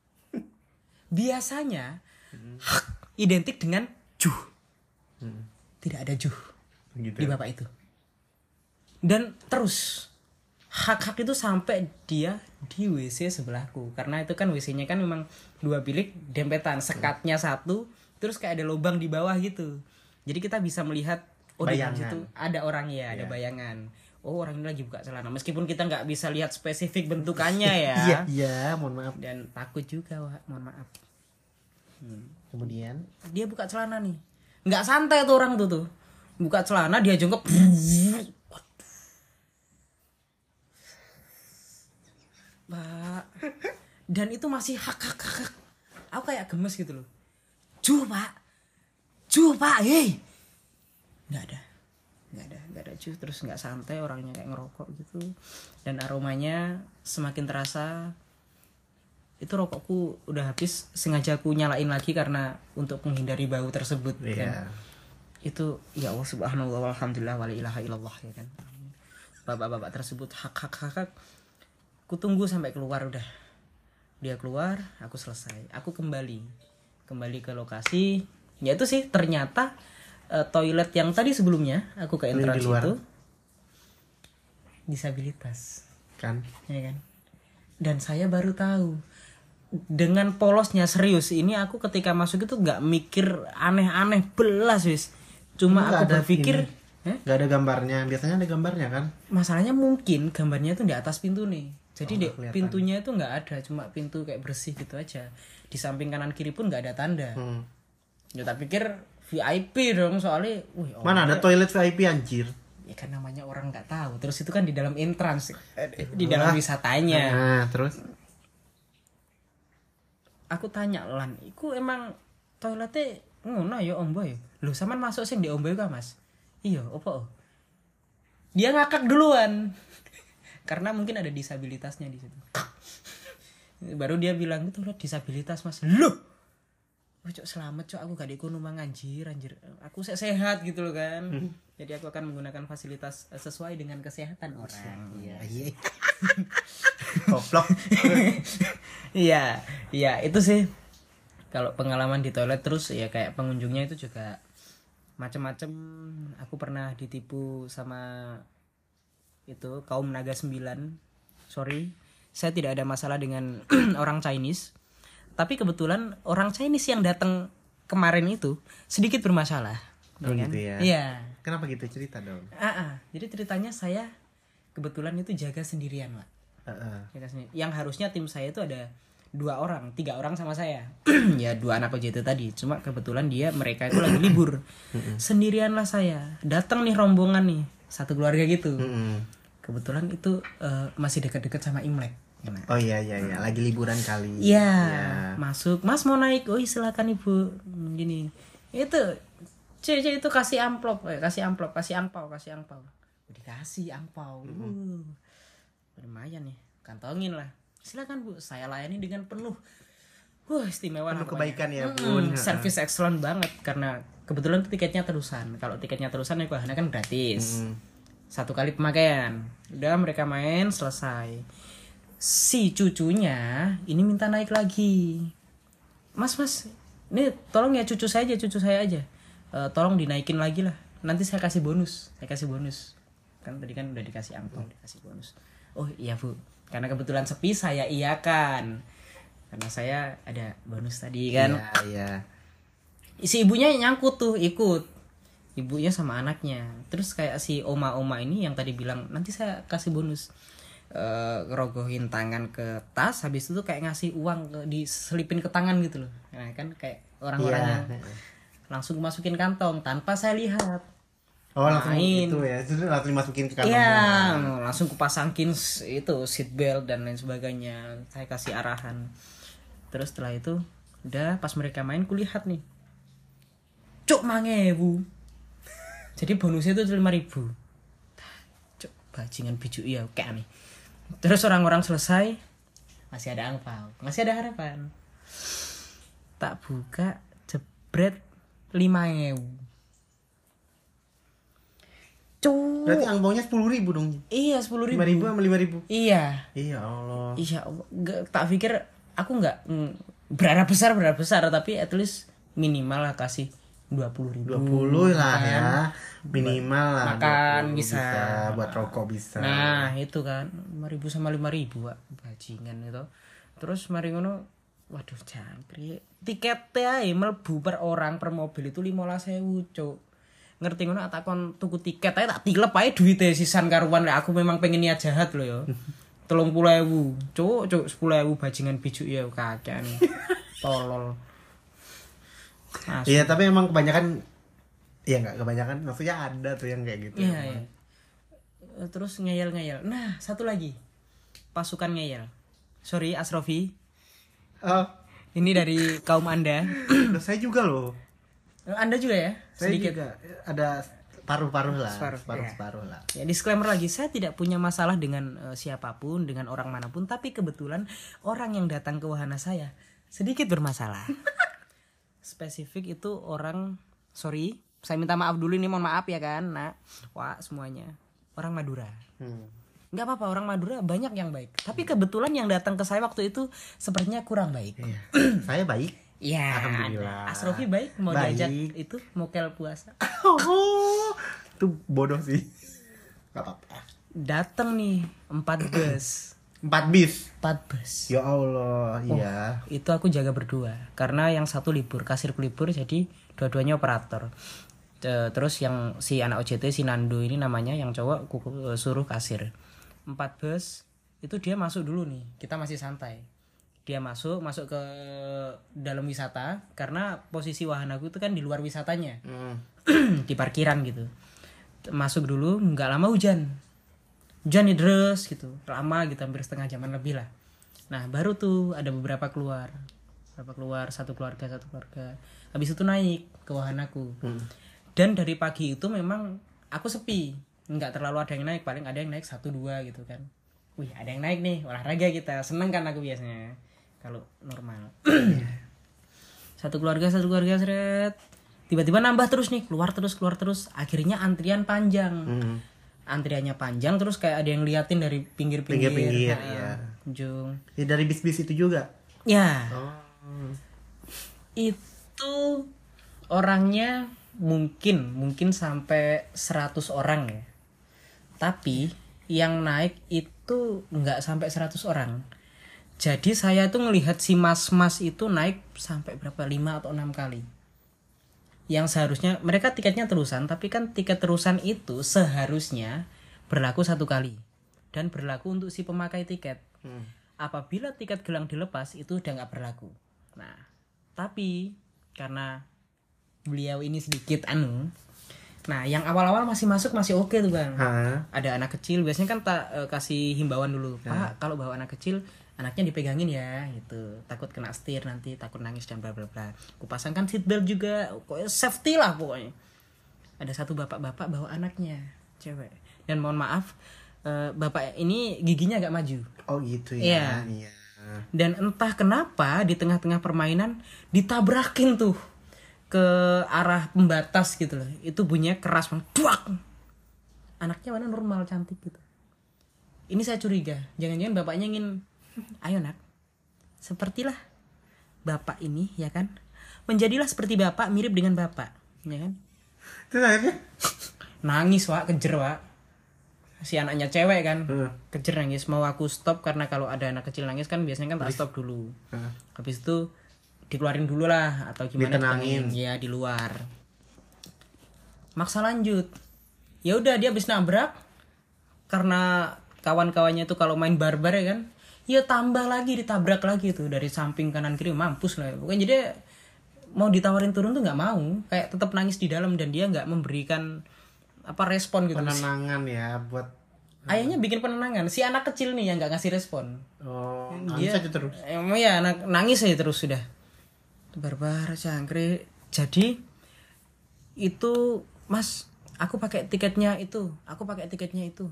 Biasanya identik dengan juh. Hmm. Tidak ada juh Gitu. di bapak itu. Dan terus hak-hak itu sampai dia di W C sebelahku karena itu kan W C-nya kan memang dua bilik dempetan, sekatnya satu terus kayak ada lubang di bawah gitu. Jadi kita bisa melihat oh di dalam Bayangan. situ ada orang ya, ada Iya. bayangan. Oh orang ini lagi buka celana meskipun kita nggak bisa lihat spesifik bentukannya ya. Iya, iya, mohon maaf. Dan takut juga, Wak. Mohon maaf. Kemudian Dia buka celana nih. Nggak santai tuh orang tuh tuh. Buka celana dia jongkok. Pak. Dan itu masih hak hak hak. hak. Aku kayak gemes gitu loh. Juh, Pak. Juh, Pak. Hei. Nggak ada. Nggak ada, nggak ada juh. Terus nggak santai orangnya kayak ngerokok gitu. Dan aromanya semakin terasa. Itu rokokku udah habis, sengaja aku nyalain lagi karena untuk menghindari bau tersebut Iya. kan. Itu ya Allah subhanallah walhamdulillah wala ilaha illallah ya kan. Bapak-bapak tersebut hak hak hak, hak. Ku tunggu sampai keluar udah. Dia keluar, aku selesai. Aku kembali. Kembali ke lokasi. Ya itu sih ternyata uh, toilet yang tadi sebelumnya aku ke entrance itu disabilitas. Kan? Ya kan? Dan saya baru tahu. Dengan polosnya, serius, ini aku ketika masuk itu nggak mikir aneh-aneh belas wis. Cuma Nggak aku ada berpikir ini. Nggak ada gambarnya. Biasanya ada gambarnya kan? masalahnya mungkin gambarnya itu di atas pintu nih. Jadi Oh, di kelihatan. pintunya itu nggak ada, cuma pintu kayak bersih gitu aja. Di samping kanan kiri pun nggak ada tanda. Hmm. Ya tak pikir V I P dong soalnya. Wih, oh, Mana ada toilet V I P anjir? ya kan namanya orang nggak tahu. Terus itu kan di dalam entrance, eh, di dalam wisatanya. Nah, terus Aku tanya lan, iku emang toiletnya ngono ya Om Boy. Loh, sampean masuk sing di Om Boy kah, Mas? Iya, opo? Dia ngakak duluan. Karena mungkin ada disabilitasnya di situ. Baru dia bilang itu udah disabilitas, Mas. Loh. Oh, cok selamat cok, aku gak dikono mang anjir anjir. Aku se- sehat gitu loh kan. Hmm. Jadi aku akan menggunakan fasilitas uh, sesuai dengan kesehatan orang. Iya. iya. Goblok. Iya, iya itu sih. Kalau pengalaman di toilet terus ya kayak pengunjungnya itu juga macam-macam. Aku pernah ditipu sama itu kaum naga sembilan. Sorry, saya tidak ada masalah dengan orang Chinese. Tapi kebetulan orang Chinese yang datang kemarin itu sedikit bermasalah. Oh, ya kan? gitu ya. Iya. Kenapa gitu cerita dong? Ah, ah. Jadi ceritanya saya kebetulan itu jaga sendirian, Pak. Uh-uh. Yang harusnya tim saya itu ada dua orang, tiga orang sama saya. Ya dua anak O J T tadi. Cuma kebetulan dia mereka itu lagi libur. Sendirianlah saya. Datang nih rombongan nih, satu keluarga gitu. Mm-mm. Kebetulan itu uh, masih dekat-dekat sama Imlek. Nah. Oh iya iya iya, lagi liburan kali. Iya, Ya. masuk. Mas mau naik? Oh silakan Ibu. Gini. Itu C C itu kasih amplop, eh, kasih amplop, kasih angpau, kasih angpau. Dikasih angpau. Uh. Lumayan nih, kantongin lah. Silakan Bu, saya layani dengan penuh. Wah, istimewa. Penuh kebaikan ya, hmm, Bun. Service excellent banget karena kebetulan tiketnya terusan. Kalau tiketnya terusan ya karena kan gratis. Hmm. Satu kali pemakaian. Udah mereka main selesai. Si cucunya ini minta naik lagi. Mas, Mas, ini tolong ya cucu saya aja, cucu saya aja. Uh, tolong dinaikin lagi lah. Nanti saya kasih bonus, saya kasih bonus. Kan tadi kan udah dikasih angpau, dikasih bonus. Oh iya Bu, karena kebetulan sepi saya iyakan. Karena saya ada bonus tadi kan. Iya, iya. Si ibunya nyangkut tuh, ikut. Ibunya sama anaknya. Terus kayak si oma-oma ini yang tadi bilang nanti saya kasih bonus. Uh, ngerogohin tangan ke tas, habis itu kayak ngasih uang ke, diselipin ke tangan gitu loh. Nah kan kayak orang-orang Iya. yang langsung masukin kantong tanpa saya lihat. Oh langsung Main. itu ya, itu langsung dimasukin ke kantong. Iya, langsung kupasangkin s- itu seat belt dan lain sebagainya. Saya kasih arahan. Terus setelah itu udah pas mereka main kulihat nih. Cuk mangewu. Jadi bonusnya itu lima ribu. Cuk bajingan biju iya kayak nih. Terus orang-orang selesai masih ada angpau, masih ada harapan. Tak buka jebret lima ribu. Cuk. Berarti angpaunya sepuluh ribu dong. Iya sepuluh ribu. Lima ribu sama lima ribu. Iya. Iya Allah. Iya. Gak, tak pikir aku nggak mm, berharap besar berharap besar tapi at least minimal lah kasih dua puluh ribu. Dua puluh lah ya. Minimal lah. Makan dua puluh bisa. Buat rokok bisa. Nah itu kan lima ribu sama lima ribu Pak. Bajingan itu. Terus mari ngono. Waduh jangkrik. Tiketnya ae mlebu per orang per mobil itu lima belas ribu cuk. Ngerti ngono tak kon tuku tiket ae tak tilep ae duwite sisan karuan lek aku memang pengen niat jahat lho ya. tiga puluh ribu. Cuk, cuk sepuluh ribu bajingan bijuk ya kakek nih. Tolol. Iya, tapi emang kebanyakan iya enggak kebanyakan maksudnya ada tuh yang kayak gitu. Iya, iya. Terus ngeyel-ngeyel. Nah, satu lagi. Pasukan ngeyel. Sorry Asrofi. Oh, Ini dari kaum Anda. loh, saya juga loh. Anda juga ya? Saya Sedikit. juga ada paruh-paruh lah, Separuh, separuh-separuh lah. Ya, disclaimer lagi, saya tidak punya masalah dengan uh, siapapun, dengan orang manapun, tapi kebetulan orang yang datang ke wahana saya sedikit bermasalah. Spesifik itu orang, sorry, saya minta maaf dulu nih, mohon maaf ya kan, nak, wah semuanya orang Madura. Hmm. nggak apa-apa, orang Madura banyak yang baik. Tapi kebetulan yang datang ke saya waktu itu sepertinya kurang baik. Iya. Saya baik. Iya. Alhamdulillah. Asrofi baik, mau Baik. diajak itu mokel puasa. Oh, itu bodoh sih. Gak apa-apa. Datang nih empat bus. Empat bis. Empat bus. Ya Allah, Oh, iya. itu aku jaga berdua karena yang satu libur, kasir libur, jadi dua-duanya operator. E, terus yang si anak O J T si Nando ini namanya, yang cowok aku suruh kasir. Empat bus itu dia masuk dulu nih, kita masih santai. Dia masuk masuk ke dalam wisata karena posisi wahanaku itu kan di luar wisatanya. Hmm. Di parkiran gitu. Masuk dulu, nggak lama hujan. Hujan nih deres gitu, lama gitu, hampir setengah jaman lebih lah. Nah baru tuh ada beberapa keluar, beberapa keluar, satu keluarga satu keluarga. Habis itu naik ke wahanaku. Hmm. Dan dari pagi itu memang aku sepi, nggak terlalu ada yang naik, paling ada yang naik satu dua gitu kan. Wih ada yang naik nih, olahraga kita, seneng kan aku biasanya kalau normal. Satu keluarga satu keluarga seret, tiba-tiba nambah terus nih, keluar terus keluar terus, akhirnya antrian panjang. Hmm. Antriannya panjang, terus kayak ada yang liatin dari pinggir-pinggir. Pinggir-pinggir, nah, ya. Jung. Ya, dari bis-bis itu juga. Ya. Oh. Itu orangnya mungkin mungkin sampai seratus orang ya. Tapi yang naik itu nggak sampai seratus orang. Jadi saya tuh ngelihat si mas-mas itu naik sampai berapa, lima atau enam kali. Yang seharusnya mereka tiketnya terusan, tapi kan tiket terusan itu seharusnya berlaku satu kali dan berlaku untuk si pemakai tiket. Hmm. Apabila tiket gelang dilepas itu udah nggak berlaku. Nah, tapi karena beliau ini sedikit anu, nah yang awal-awal masih masuk masih oke tuh bang. Ha? Ada anak kecil, biasanya kan tak e, kasih himbauan dulu, Pak kalau bawa anak kecil anaknya dipegangin ya gitu, takut kena setir nanti, takut nangis dan bla bla bla. Kupasangkan seatbelt juga, pokoknya safety lah pokoknya. Ada satu bapak-bapak bawa anaknya cewek, dan mohon maaf uh, bapak ini giginya agak maju. Oh gitu ya. Iya. Dan entah kenapa di tengah-tengah permainan ditabrakin tuh ke arah pembatas gitu loh. Itu bunyinya keras banget, duak. Anaknya mana normal cantik gitu. Ini saya curiga, jangan-jangan bapaknya ingin, ayo nak, sepertilah bapak ini ya kan, menjadilah seperti bapak, mirip dengan bapak, ya kan. Terus akhirnya nangis wak, kejer wak, si anaknya cewek kan, hmm. kejer nangis. Mau aku stop karena kalau ada anak kecil nangis kan biasanya kan tak stop dulu. Hmm. Habis itu dikeluarin dulu lah atau gimana, ditenangin ya di luar. Maksa lanjut, ya udah dia habis nabrak karena kawan-kawannya itu kalau main barbar ya kan, ya tambah lagi ditabrak lagi tuh dari samping kanan kiri, mampus lah. Bukan, jadi mau ditawarin turun tuh nggak mau, kayak tetap nangis di dalam dan dia nggak memberikan apa respon gitu. Penenangan ya buat ayahnya bikin penenangan, si anak kecil nih yang nggak ngasih respon. Oh, dia nangis aja terus. Emang ya anak nangis aja terus sudah. Barbar cangkrik. Jadi itu mas, aku pakai tiketnya itu, aku pakai tiketnya itu.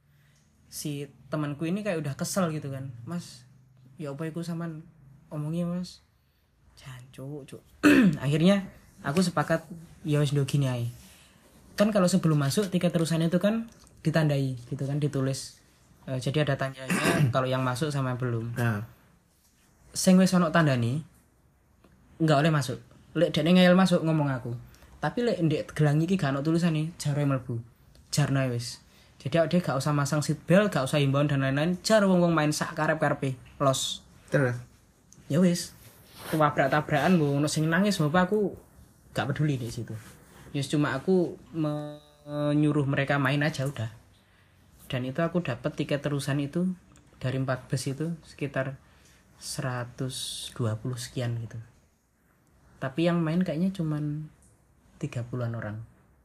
Si temanku ini kayak udah kesel gitu kan, mas ya apa iku saman omongnya mas, jancuk cuk. Akhirnya aku sepakat ya wis ndo gini ae. Kan kalau sebelum masuk tiket terusan itu kan ditandai gitu kan, ditulis e, jadi ada tandanya kalau yang masuk sama yang belum. Nah. Sing wis ono tandane enggak oleh masuk. Lek dene ngeyel masuk ngomong aku. Tapi lek ndek gelang iki gak ono tulisane jare mlebu. Jarna wis. Jadi dia gak usah masang seatbelt, gak usah himbauan dan lain-lain, jar wong-wong main sak karep-karepe, los. Terus ya wis. Tabrak-tabrakan mbok ono sing nangis, mbok aku gak peduli di situ. Ya cuma aku menyuruh mereka main aja udah. Dan itu aku dapat tiket terusan itu dari empat bus itu sekitar seratus dua puluh sekian gitu. Tapi yang main kayaknya cuman tiga puluhan orang.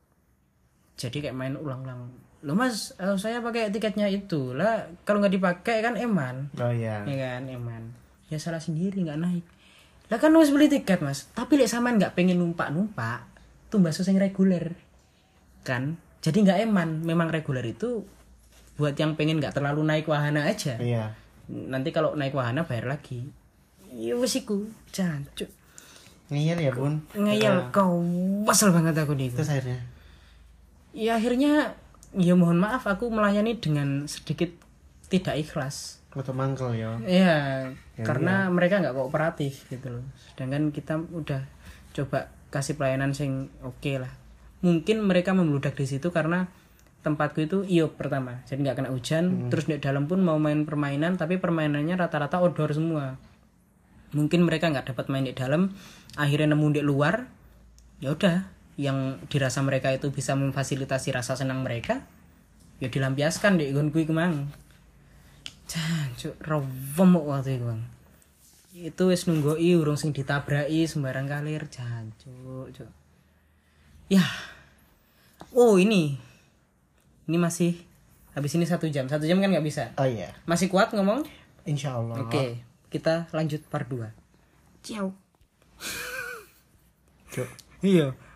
Jadi kayak main ulang-ulang. Loh mas, uh, saya pakai tiketnya itu lah, kalau nggak dipakai kan eman. Oh iya. Ya kan eman. Ya salah sendiri nggak naik. Lah kan harus beli tiket mas. Tapi lek sampean nggak pengen numpak-numpak, tuh bakso yang reguler, kan? Jadi nggak eman. Memang reguler itu buat yang pengen nggak terlalu naik wahana aja. Iya. Nanti kalau naik wahana bayar lagi. Ya wesiku, jancuk. Ngeyel ya bun. Ngeyel, uh, kau wasal banget aku nih. Terus akhirnya? Ya akhirnya ya mohon maaf aku melayani dengan sedikit tidak ikhlas. Atau mangkel ya. Iya, Ya, karena mereka nggak kooperatif gitu loh. Sedangkan kita udah coba kasih pelayanan sing oke lah. Mungkin mereka membludak di situ karena tempatku itu iyo pertama, jadi nggak kena hujan. Hmm. Terus di dalam pun mau main permainan, tapi permainannya rata-rata outdoor semua. Mungkin mereka nggak dapat main di dalam, akhirnya nemu di luar. Ya udah, yang dirasa mereka itu bisa memfasilitasi rasa senang mereka, ya dilampiaskan di gonku iku mang. Jancuk rawem waktu itu bang. Itu wis nunggoi urung sing ditabraki sembarang kalir jancuk. Cuk. Ya. Oh ini. Ini masih habis ini satu jam. Satu jam kan nggak bisa. Oh iya. Masih kuat ngomong? Insya Allah. Oke, kita lanjut part dua. Ciao. Cuk. Iya.